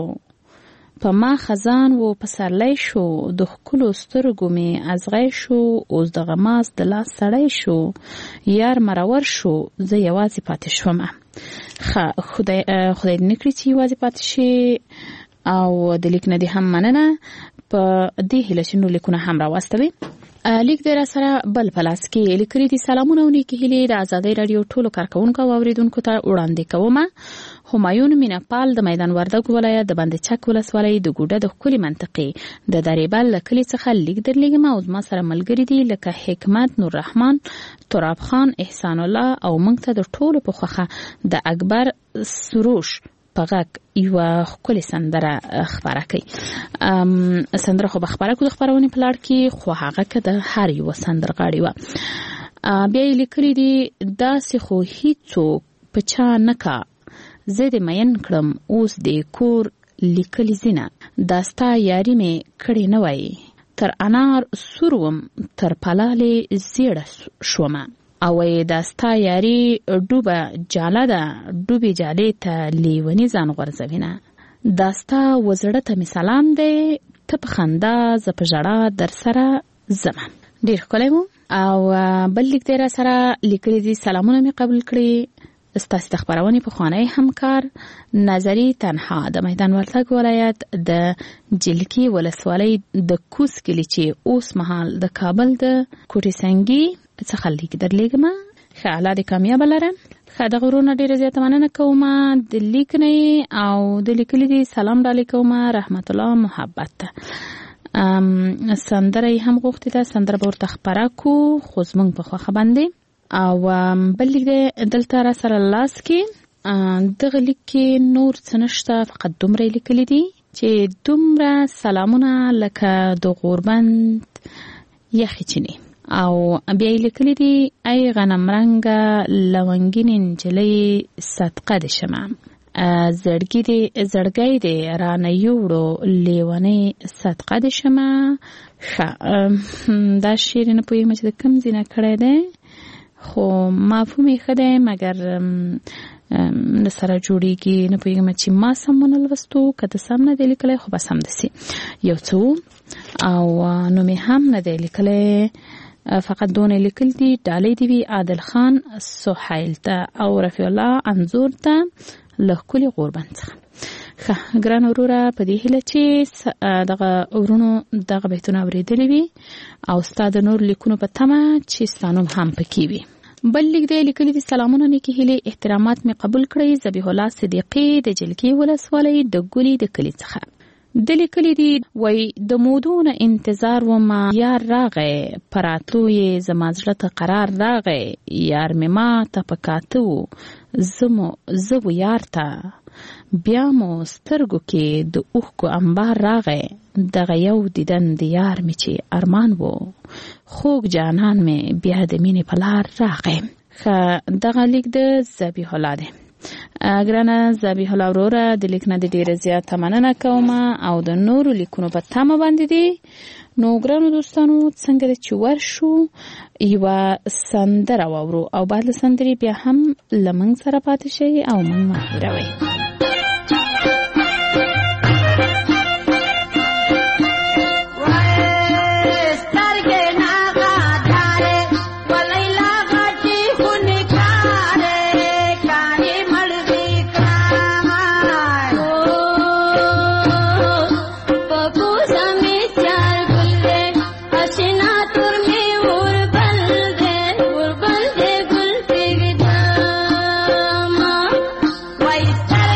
په ما خزان و پسرلی شو، د ښکلو سترګو مې ازغی شو، اوس د غماز د لاس سړی شو، یار مرور شو، زه یوازې پاتې شوم. ښه خدای خدای دې نه کړي چې یوازې پاتې شي، او د لیک نه دې هم مننه. په دې هیله چې نور لیکونه هم راواستوي. لیک دی را سره بل په لاس کې لیکلي دي سلامونه او نیکې هیلې د ازادۍ راډیو ټولو کارکوونکو او اورېدونکو ته وړاندې کومه. همایون میناپال د میدان وردګ ولایت د بند چک ولسوالۍ د ګوډه د ښکلې منطقې د دریبل له کلي څخه لیک درلیږم او زما سره ملګري دي لکه حکمت، نور رحمان، تراب خان، احسان الله او موږ ته د ټولو په خوښه د اکبر سروش په غږ یوه ښکلې سندره خپره کوي. سندره خو به خپره کړو د خپرونې په لړ کې، خو هغه که د هر یوه سندرغاړې وه. بیا یې لیکلي دي داسې خو هیڅوک په چا نه کا، زه دې مین کړم اوس دې کور لیکلي ځینه، دا ستا یاري مې کړې نه وای، تر انار سور وم تر پلالې زیړه شومه، او دا ستا یاري ډوبه جاله ده، ډوبې جالې ته لیونی ځان غورځوینه، دا ستا وزړه ته مې سلام دی، ته په خندا زه په ژړا در سره ځمه. ډېر ښکلی و. او بل لیک دی را سره لیکلي دي سلامونه مې قبول کړي ستاسې د خپرونې پخوانی همکار نظري تنها د میدان وردګ ولایت د جلکي ولسوالۍ د کوس کلي چې اوس مهال د کابل د کوټې سنګي څخه لیک درلیږمه. ښه الله دې کامیابه لره. ښه دغه ورونه ډېره زیاته مننه کومه د لیک نه او د لیکلي دي سلام ډالۍ کومه رحمت الله محبت ته. سندره یې هم غوښتې ده، سندره به ورته خپره کړو خو زموږ په خوښه باندې. او بل لیک دی دلته را سره لاس کې، دغه لیک کې نور څه نشته، فقط دومره یې لیکلي دي چې دومره سلامونه لکه د غوربند یخې چینې. او بیا یې لیکلي دي ای غنم رنګه لونګینې نجلۍ صدقه دې شمه، زړګي دې زړګی دې رانه یوړو لیونۍ صدقه دې شمه. ښه دا شعر نه پوهېږم چې د کوم ځای نه کړی دی، خو مفهوم یې ښه دی، مګر نه سره جوړېږي. نه پوهېږم چې ما سم ونه لوستو که د سم نه دی لیکلی، خو بس همداسې یو څه و. او نوم یې هم نه دی لیکلی، فقط دونه لیکل دي ډالۍ دې وي عادل خان سهیل ته او رفیع الله انځور ته له ښکلي غوربند څخه. ښه ګران وروره په دې هیله چې دغه ورونو دغه بیتونه اورېدلي وي او ستا د نور لیکونو په تمه چې ستا نوم هم پکې وي. بل لیک دی لیکلي دي سلامونه نیکې هیلې احترامات مې قبول کړئ. ذبیح الله صدیقي د جلکي ولسوالۍ د ګلي د کلي څخه. د لیکلي دي وای د مودونه انتظار و ما یار راغې پراتلو یې زما زړه ته قرار راغې یار مې ما ته پکاتو زمو زو یار ته بیا مو سترګو کې د اوښکو انبار راغې دغه یو دیدن د یار مې چې ارمان وو خوږ جانان مې بیا د مینې په لار راغې. ښه دغه لیک د ذبیح الله دی. ګرانه ذبیح الله وروره د لیک نه د ډېره زیاته مننه کوم او د نورو لیکونو په تمه باندې دي. نو ګرانو دوستانو څنګه د چې ورشو یوه سندره واورو او بعد له سندرې بیا هم له موږ سره پاتې شئ او موږ مه هېروئ.
Why is that?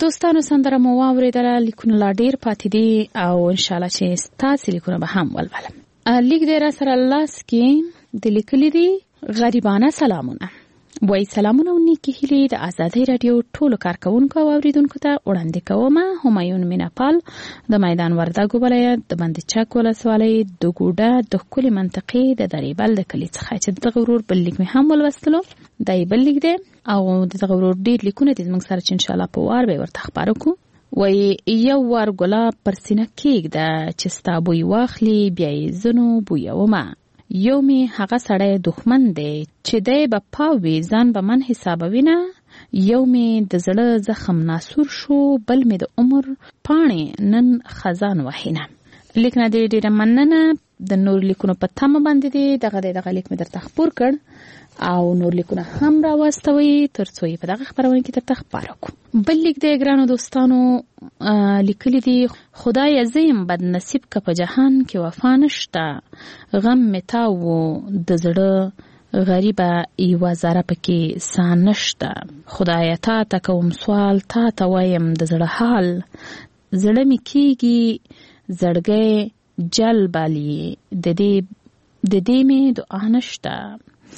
دوستانو سندره مو واوریدله، لیکونه لا ډیر پاتې دي او ان شاء الله چې ستاسو لیکونه به هم ولولم. لیک دې را سره لاس کې د لیکلي دي غریبانه سلامونه. وای سلامونه او نیکی هیلې د آزادۍ رادیو ټولو کارکونکو او اوریدونکو ته وړاندې کوم. همایون میناپال د میدان وردګو ولایت د بند چک ولسوالۍ د ګوډه د ښکلې منطقې د دریبل د کلي څخه چې دغه ورور بل لیک مې هم ولوستلو. دا یې بل لیک دی او دغه ورور ډېر لیکونه دي زموږ سره چې انشاءالله په وار به ورته خپاره کړو. وای یو وار ګلاب پر سینه کېږده چې ستا بوی واخلي بیا یې ځنو بویومه. یو می هغه سړی دښمن دی چې دی به پاوي ځان به من حسابوي نه. یو می د زړه زخم ناسور شو، بل می د عمر پاڼې نن خزان وهینه. لیک نه دی ډېره مننه. د نور لیکونو په تمه باندې دی دغه دی دغه لیک می درته خپور کړ او نور لیکونه هم را واستوي تر څو یې په دغه خپرونه کې درته خپاره کړو. بل لیک دی ګرانو دوستانو لیکلی دی خدای زیم بد نصیب که په جهان کې وفا نشته، غم می تاو د زړه غریبه یوه ذره پکې سا نشته. خدای تا ته کوم سوال تا ته وایم د زړه حال، زړه می کېږي زړګی جل بالی د دې د دې می دعا نشته.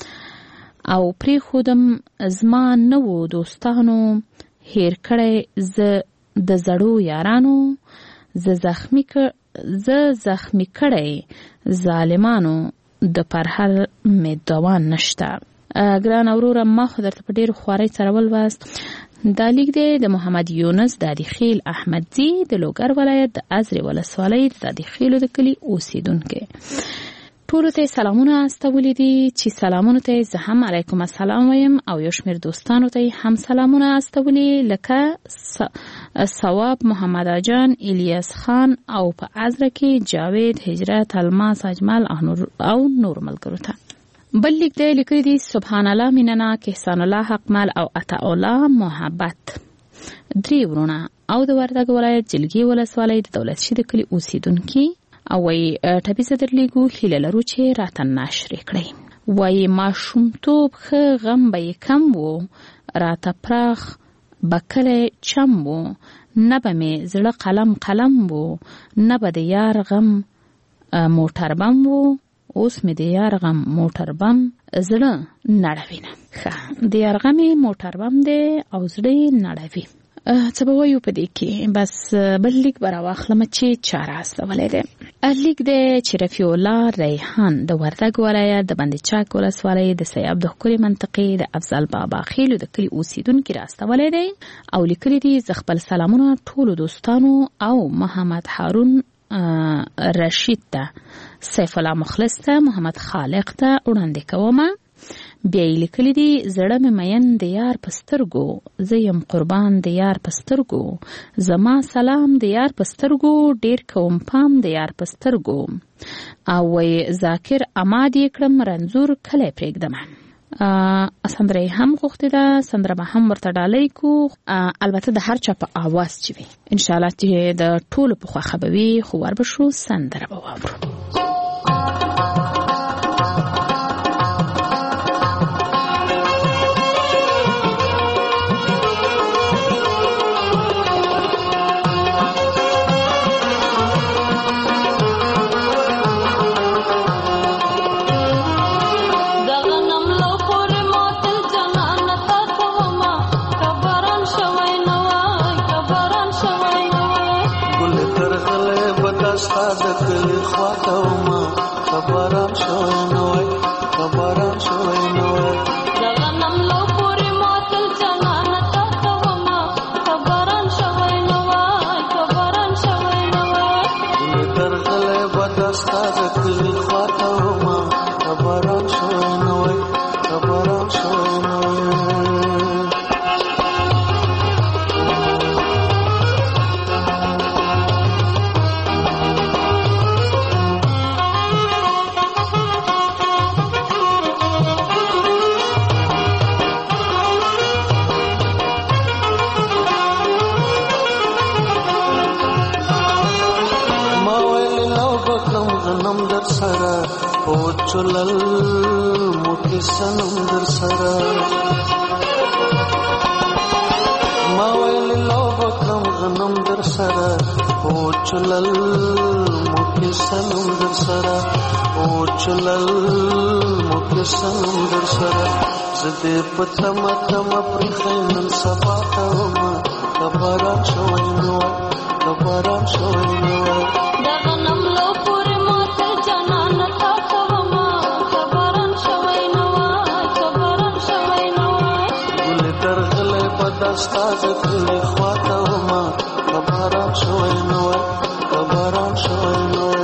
او پری خودم زما نو دوستانو هیر کړی ز د زړو یارانو، ز زخمی ک ز زخمی کړی ظالمانو د پرهر می دوان نشته. ګران اوروره ما خو درته په ډېر خوارۍ سره ولوست. دا لیک دی د محمد یونس دادی خیل احمدزي د لوګر ولایت د ازرې ولسوالۍ د دادی خیلو د کلي اوسیدونکی. ټولو ته سلامونه استولی دي چې سلامونه ته زه هم علیکم السلام وایم او یو شمېر دوستانو ته هم سلامونه استولی لکه ثواب محمد اجان، الیاس خان او په ازره کې جاوید، هجرت، الماس، اجمل او نور او نور ملګرو ته. بل لیک دی لیکلی دي سبحان الله میننه احسان الله حقمل او عطا الله محبت درې ورونه او د وردګ ولایت جلګي ولسوالۍ د دولت شي د کلي اوسیدونکي. او وای ټپیزه درلیږو هیله لرو چې راته نشرې کړئ. وای ماشومتوب ښه غم به یې کم و، راته پراخ به کلی چم و، نه به مې زړه قلم قلم و، نه به د یار غم موټر بم و، اوس مې د یار غم موټر بم زړه نړوینه. ښه د یار غم موټر بم دی او زړه یې نړوي. څه به وایو په دې کې؟ بس بل لیک به راواخلم چې چا راستولی دی. لیک دی چې رفیع الله ریحان د وردګ ولایت د بند چک ولسوالۍ د سیاب د ښکلې منطقې د افضل بابا خیلو د کلي اوسیدونکي راستولی دی او لیکلی دي زه خپل سلامونه ټولو دوستانو او محمد هارون رشید ته، سیف الله مخلص ته، محمد خالق ته وړاندې کومه. بیا یې لیکلی دي زړه مې مین د یار په سترګو، زه یم قربان د یار په سترګو، زما سلام د یار په سترګو، ډېر کوم پام د یار په سترګو. او وای ذاکر اماد یې کړم رنځور کلی پرېږدمه. سندره یې هم غوښتې ده، سندره به هم ورته ډالۍ کو، البته د هر چا په آواز چې وي انشاءالله چې د ټولو په خوښه به وي. خو ور به شو سندره به واورو.
خبران شوی نوی خبران شوی نوی لغنم لو پوری ماتل جنان تا کوما خبران شوی نوی خبران شوی نوی درغله بدستا دکلی خاطوما خبران شوی نوی خبران شوی نوی چلل موټی سنم در سره ما ویل لو چلل موکه سنم در سره او چلل موکه سنم در سره زده پتم تم پرخینن سبا تاوما کباران شوی نوای کباران شوی نوای
دغنم لو پوری ماتل جنان تا کوما کباران شوی نوای کباران شوی نوای
گل درغله بدستا زکلی خواتاوما کباران شوی نوای کباران شوی نوای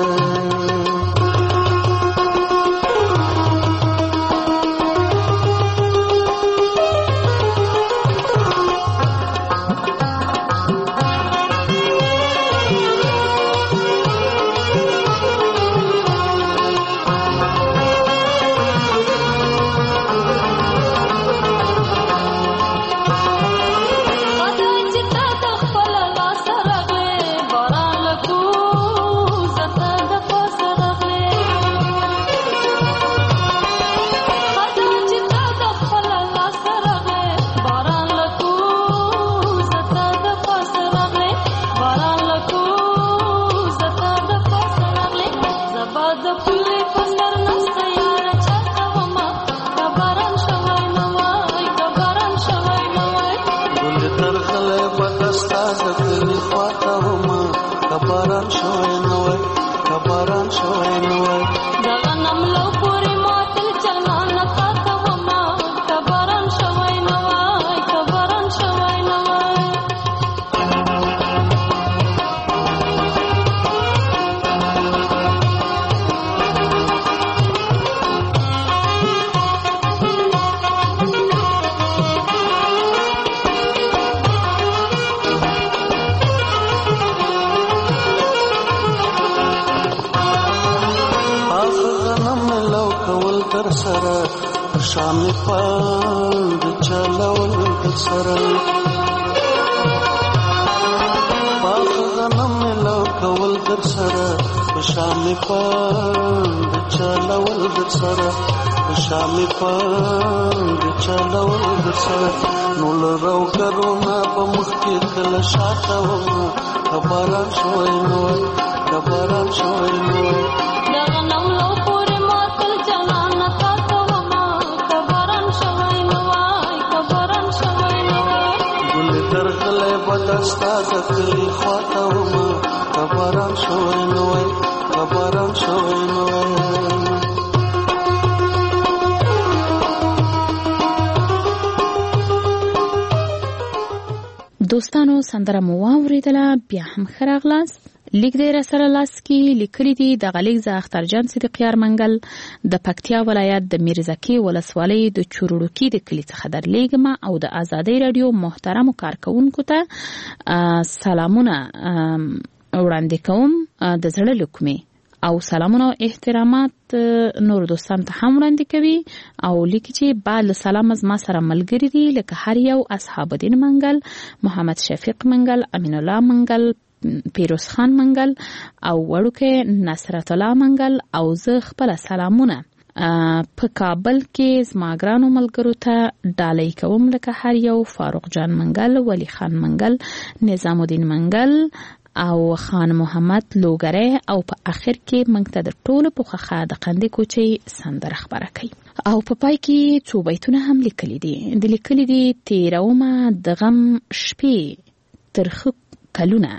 شامي پاند چلول در سره پاک غنم لو کول در سره شامي پاند چلول در سره شامي پاند چلول در سره نول رو کرونا په مخ کې کله شاته و خبران شوي نو خبران شوي نو
دغنم لو پوری ماتل جنان تا کوما خبران شوي نو خبران شوي نو
ګل درغله بدستا زکلی خواته و خبران شوي نو خبران شوي نو
دوستانو سندره مو واوریدله بیا هم ښه راغلاست. لیک دی راسره لاس کې لیکلي دي د غلیک ز اخترجان صدیقیار منګل د پکتیا ولایت د میرزکي ولسوالۍ د چورړوکي د کلي څخه درلیږم او د آزادۍ رادیو محترمو کارکونکو ته سلامونه وړاندې کوم د زړه له کومې او سلامونه او احترامات نور دوستان ته هم وړاندې کوي او لیکي چې بعد له سلام از ما سره ملګري دي لکه هر یو اصحاب الدین منګل، محمد شفیق منګل، امین الله منګل، پیروز خان منګل او وړوکې نصرت الله منګل او زه خپل سلامونه په کابل کې زما ګرانو ملګرو ته ډالۍ کوم لکه هر یو فاروق جان منګل، ولی خان منګل، نظام الدین منګل او خان محمد لوګره او په اخر کې موږ ته د ټولو په خوخه د قندې کوچي سندره خبره کوي او په پای کې څو بیتونه هم لیکلي دي. د لیکلي دي تیرومه د غم شپې ترخه کلونه،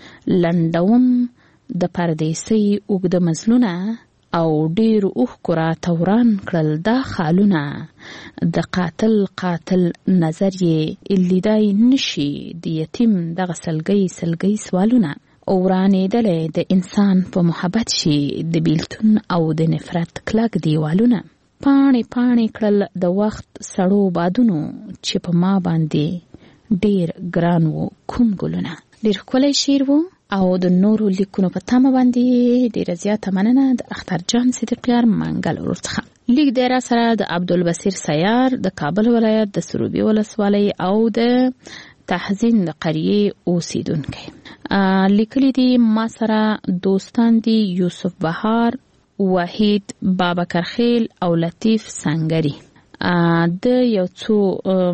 لنډوم د پردیسۍ اوږده مزلونه او ډیر اوښکو راته وران کړل دا خالونه، د قاتل قاتل نظر یې لیدای نشي د یتیم دغه سلګۍ سلګۍ سوالونه، ورانېدلی د انسان په محبت شي د بیلتون او د نفرت کلک دیوالونه، پاڼې پاڼې کړل د وخت سړو بادونو چې په ما باندې ډیر ګران وو کوم ګلونه. ډیر ښکلی شعر و او د نورو لیکونو په تمه باندې ډیره زیاته مننه د اخترجان صدیقیار منګل ورور څخه. لیک دی را سره د عبدالبصیر سیار د کابل ولایت د سروبي ولسوالۍ او د تحزین د قریې اوسیدونکی. لیکلی دي ما سره دوستان دي یوسف بهار، وحید بابکرخیل او لطیف سنگری. د یو څو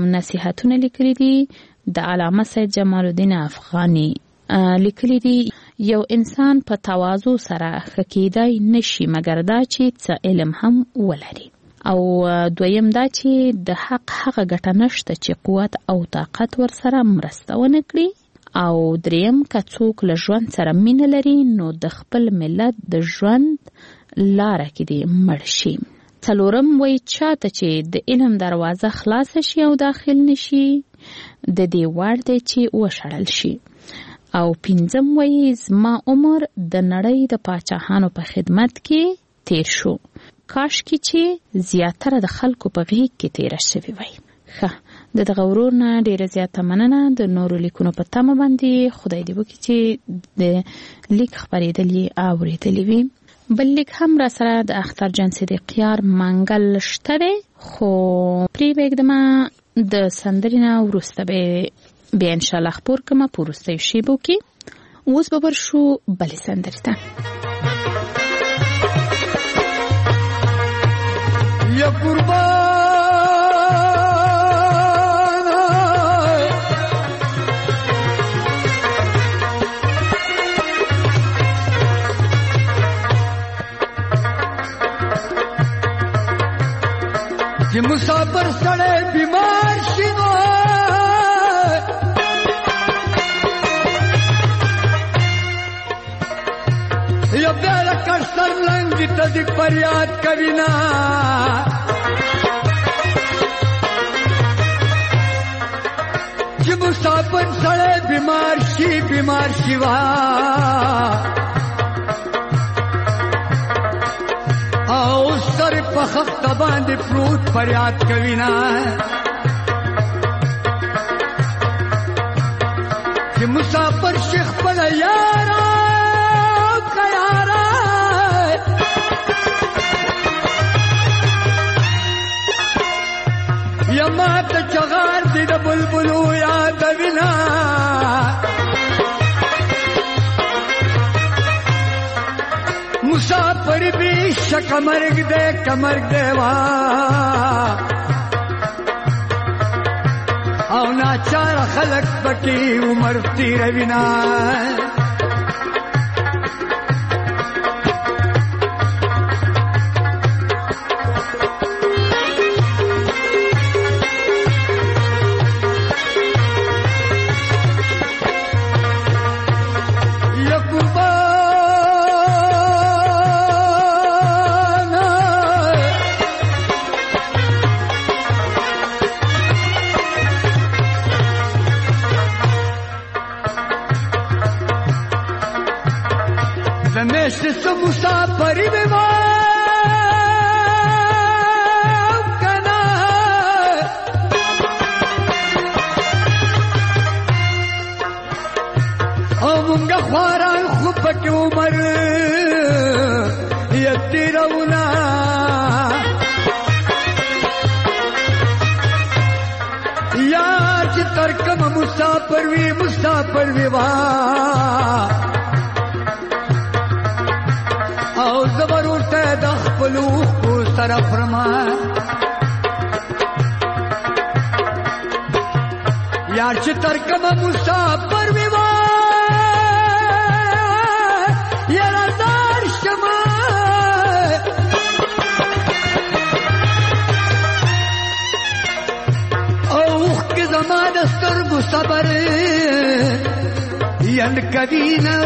نصیحتونه لیکلی دي د علامه سید جمال الدین افغانی. لیکلی دي یو انسان په تواضع سره ښه کیدای نشي مګر دا چې څه علم هم ولري. او دویم دا چې د حق هغه ګټه نشته چې قوت او طاقت ورسره مرسته ونه کړي. او دریم که څوک له ژوند سره مینه لري نو د خپل ملت د ژوند لاره کې دی مړ شي. څلورم وایي چاته چې د علم دروازه خلاصه شي او داخل نشي د دې وړ دی چې وشړل شي. او پنځم وایي زما عمر د نړۍ د پاچاهانو په خدمت کې تیر شو، کاش کې چې زیاتره د خلکو په غیږ کې تیره شوې وای. ښه د دغه ورور نه ډیره زیاته مننه. د نورو لیکونو په تمه باندې خدای دې وکړي چې د لیک خپرېدل یې اورېدلي وي. بل لیک هم را سره د اخترجان صدیقیار منګل شته دی، خو پرېږدمه د سندرې نه وروسته به بیا انشاءالله خپور کړمه په وروستیو شیبو کې. اوس به ورشو بلې سندرې ته.
یا قربان چې مسافر سړی بیمار شي نو یا بیا لکه سر لنګي ته دې فریاد کوي نه چې مسافر سړی بیمار شي بیمار شي وا او سر په خفته باندې پروت فریاد کوي نه چې مسافر شیخ خپل یارا کیارا یا ماته چغار دې د بلبلو یادوي نه مسافر بھی شک مرگ دے کمرگ دے وا او ناچار خلق بکی عمر تیر بنا مسافری میں کنا او منگا خواران خوب کی عمر یتی رونا یا چی ترکم مسافر وی مسافر وی وا او زبرور ته د خپل خو سره فرما یار چې ترکم مسافر وی وا یار زار شما او که زمانه سترګو صبر یند کدی نه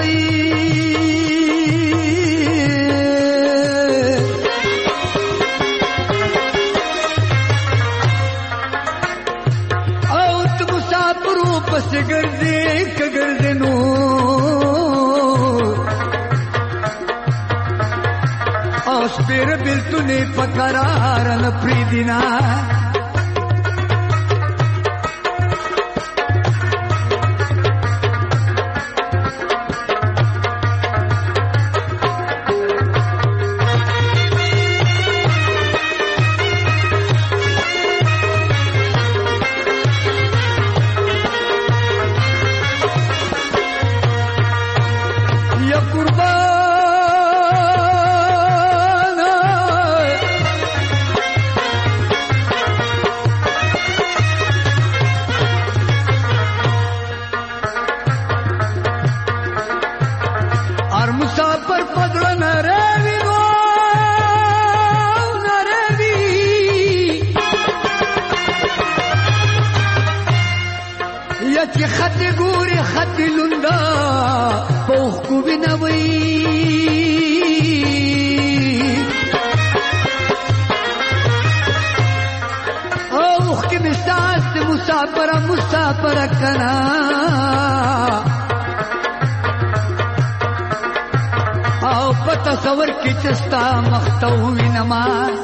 پس گردے کگردنو اوس پیر بلتنے پکرارن پریدنا کنا او پتا تصور کې چستا مختو وینما.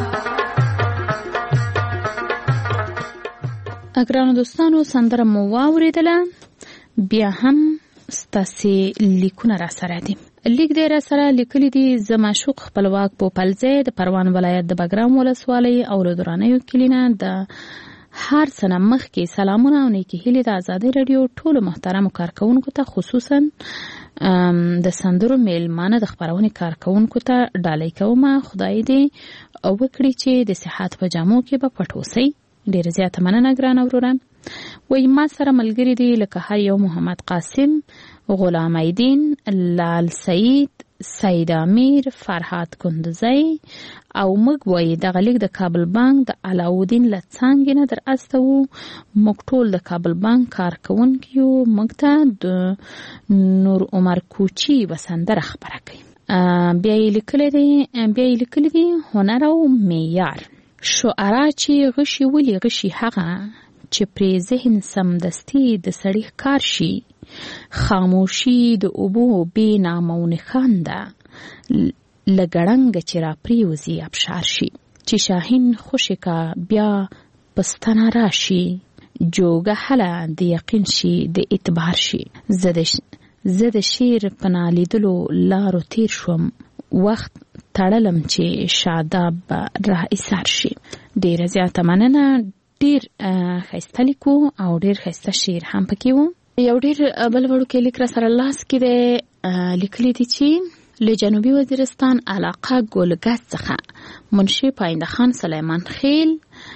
اګرانو دوستانو سندره مو واوریدله، بیا هم ستاسې لیکونه را سره دي. لیک دی را سره لیکلی دي زه معشوق خپلواک پوپلزی د پروان ولایت د بګرام ولسوالۍ او له درانیو کلینه د هر څه نه مخکې سلامونه او نیکې هیلې د ازادۍ راډیو ټولو محترمو کارکوونکو ته، خصوصا د سندرو میلمانه د خپرونې کارکوونکو ته ډالۍ کومه. خدای دې وکړي چې د صحت په جامو کې به پټ اوسئ. ډېره زیاته مننه ګرانه وروره. وایي ما سره ملګري دي لکه هر یو محمد قاسم، غلام ایدین، لال سعید، سید امیر، فرحات کندوزی او موږ وایي دغه لیک د کابل بانک د علاودین له څانګې نه در استوو. موږ ټول د کابل بانک کارکوونکي یو. موږ ته د نور عمر کوچي به سندره خپره کوي. بیا یې لیکلی دی بیا یې لیکلی دی هنر او معیار. شعرا چې غشي ولي غشي هغه چې پرې ذهن سمدستي د سړي ښکار شي. خاموشي د اوبو بې نامه و نښان ده، له ګړنګه چې را پرېوځي ابشار شي. چې شاهین خوشې کا بیا پستانه راشي، جوګه هله د یقین شي د اعتبار شي. زه د شعر په نالیدلو لارو تیر شوم، وخت تړلم چې شاداب را ایثار شي. ډېره زیاته مننه. ډېر ښایسته لیکو او ډېر ښایسته شعر هم پکې و. یو ډېر بل وړوکی لیک را سره لاس کې دی. لیکلی دي چې له جنوبي وزیرستان علاقه ګلګز څخه منشي پاینده خان سلیمان خیل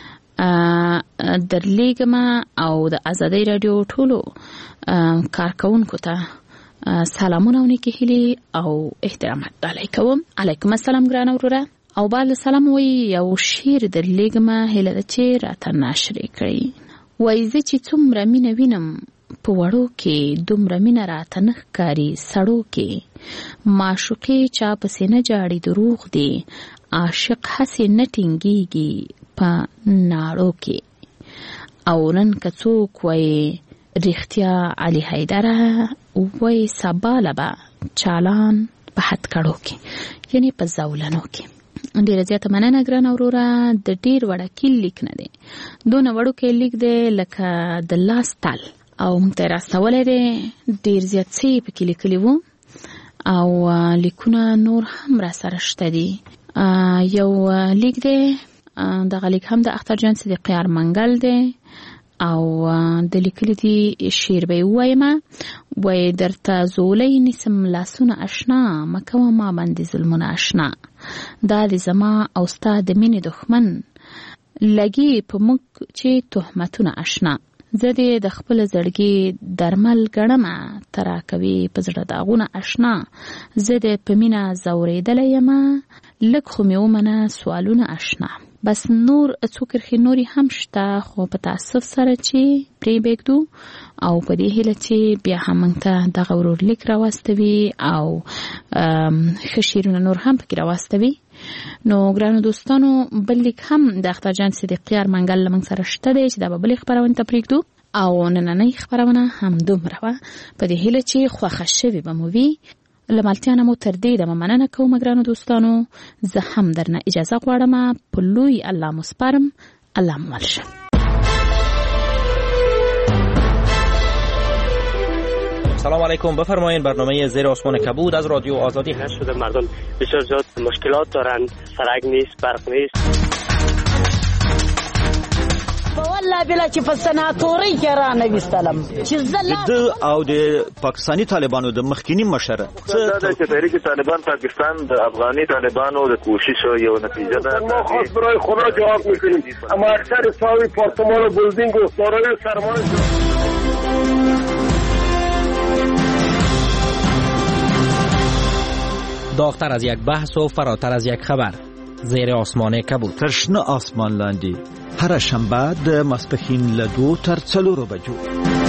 درلیږمه او د ازادۍ راډیو ټولو کارکوونکو ته سلامونه او نیکې هیلې او احترامات ډالۍ کوم. علیکم السلام ګرانه وروره. او بعد سلام وایي یو شعر درلیږمه، هیله ده چې راته ناشرې کړئ. وایي زه چې څومره مینه وینم په وړو کې، دومره مینه راته نه ښکاري سړو کې. معشوقې چا پسې نه جاړي دروغ دی، عاشق هسې نه ټینګېږي په ناړو کې. او نن که څوک وایي رښتیا علي حیدره، وایي سبا له به چالان په هتکړو کې، یعنې په زولنو کې. ډېره زیاته مننه ګرانه وروره. د ډېر وړوکی لیک نه دی، دونه وړوکی لیک دی لکه د لاس تل، او موږ ته یې راستولی دی. ډېر زیات څه یې پکې لیکلي وو او لیکونه نور هم را سره شته دي. یو لیک دی، دغه لیک هم د اخترجان صدیقي ارمنګل دی او د لیکلي دي شعر به یې ووایمه. وایي درته زولی نیسم لاسونه اشنا، مه کوه ما باندې ظلمونه اشنا. دا د زما او ستا د مینې دښمن، لګي په موږ چې تهمتونه اشنا. زه دې د خپل زړګي درمل ګڼمه، ته راکوي په زړه داغونه اشنا. زه دې په مینه ځورېدلی یمه، لږ خو مې ومنه سوالونه اشنا. بس نور څو کرښې نورې هم شته، خو په تاسف سره چې پرې بېږدو او په دې هیله چې بیا هم موږ ته دغه ورور لیک راواستوي او ښه شعرونه نور هم پکې راواستوي. نو ګرانو دوستانو بل لیک هم د اخترجان صدیقي ارمنګل له موږ سره شته دی چې دا به بلې خپرونې ته پرېږدو. او نننۍ خپرونه هم دومره وه، په دې هیله چې خوښه شوې به مو وي. له ملتیا نه مو تر دې دمه مننه کوم ګرانو دوستانو. زه هم درنه اجازه غواړم، په لوی الله مو سپارم. الله مو مل شه.
سلام علیکم، بفرمایید. برنامه زیر آسمان کبود از رادیو آزادی هست.
شده مردم بسیار زیاد مشکلات دارند، سرک نیست، برق نیست.
والله بلا چې په سناتوري کې را نه وستلم چې زلا
د او د پاکستانی طالبانو د مخکینی مشر
څه چې تحریک طالبان پاکستان د افغاني طالبانو د کوشش یو نتیجه ده.
ما خاص برای خدا جواب میکنیم، اما اکثر ساوی پارتمان و بلدینگ و دارای سرمایه
داغتر از یک بحث و فراتر از یک خبر، زیر آسمان کبود.
تشنه آسمان لاندی هر شنبه د ماسپښین له دوو تر څلورو بجو.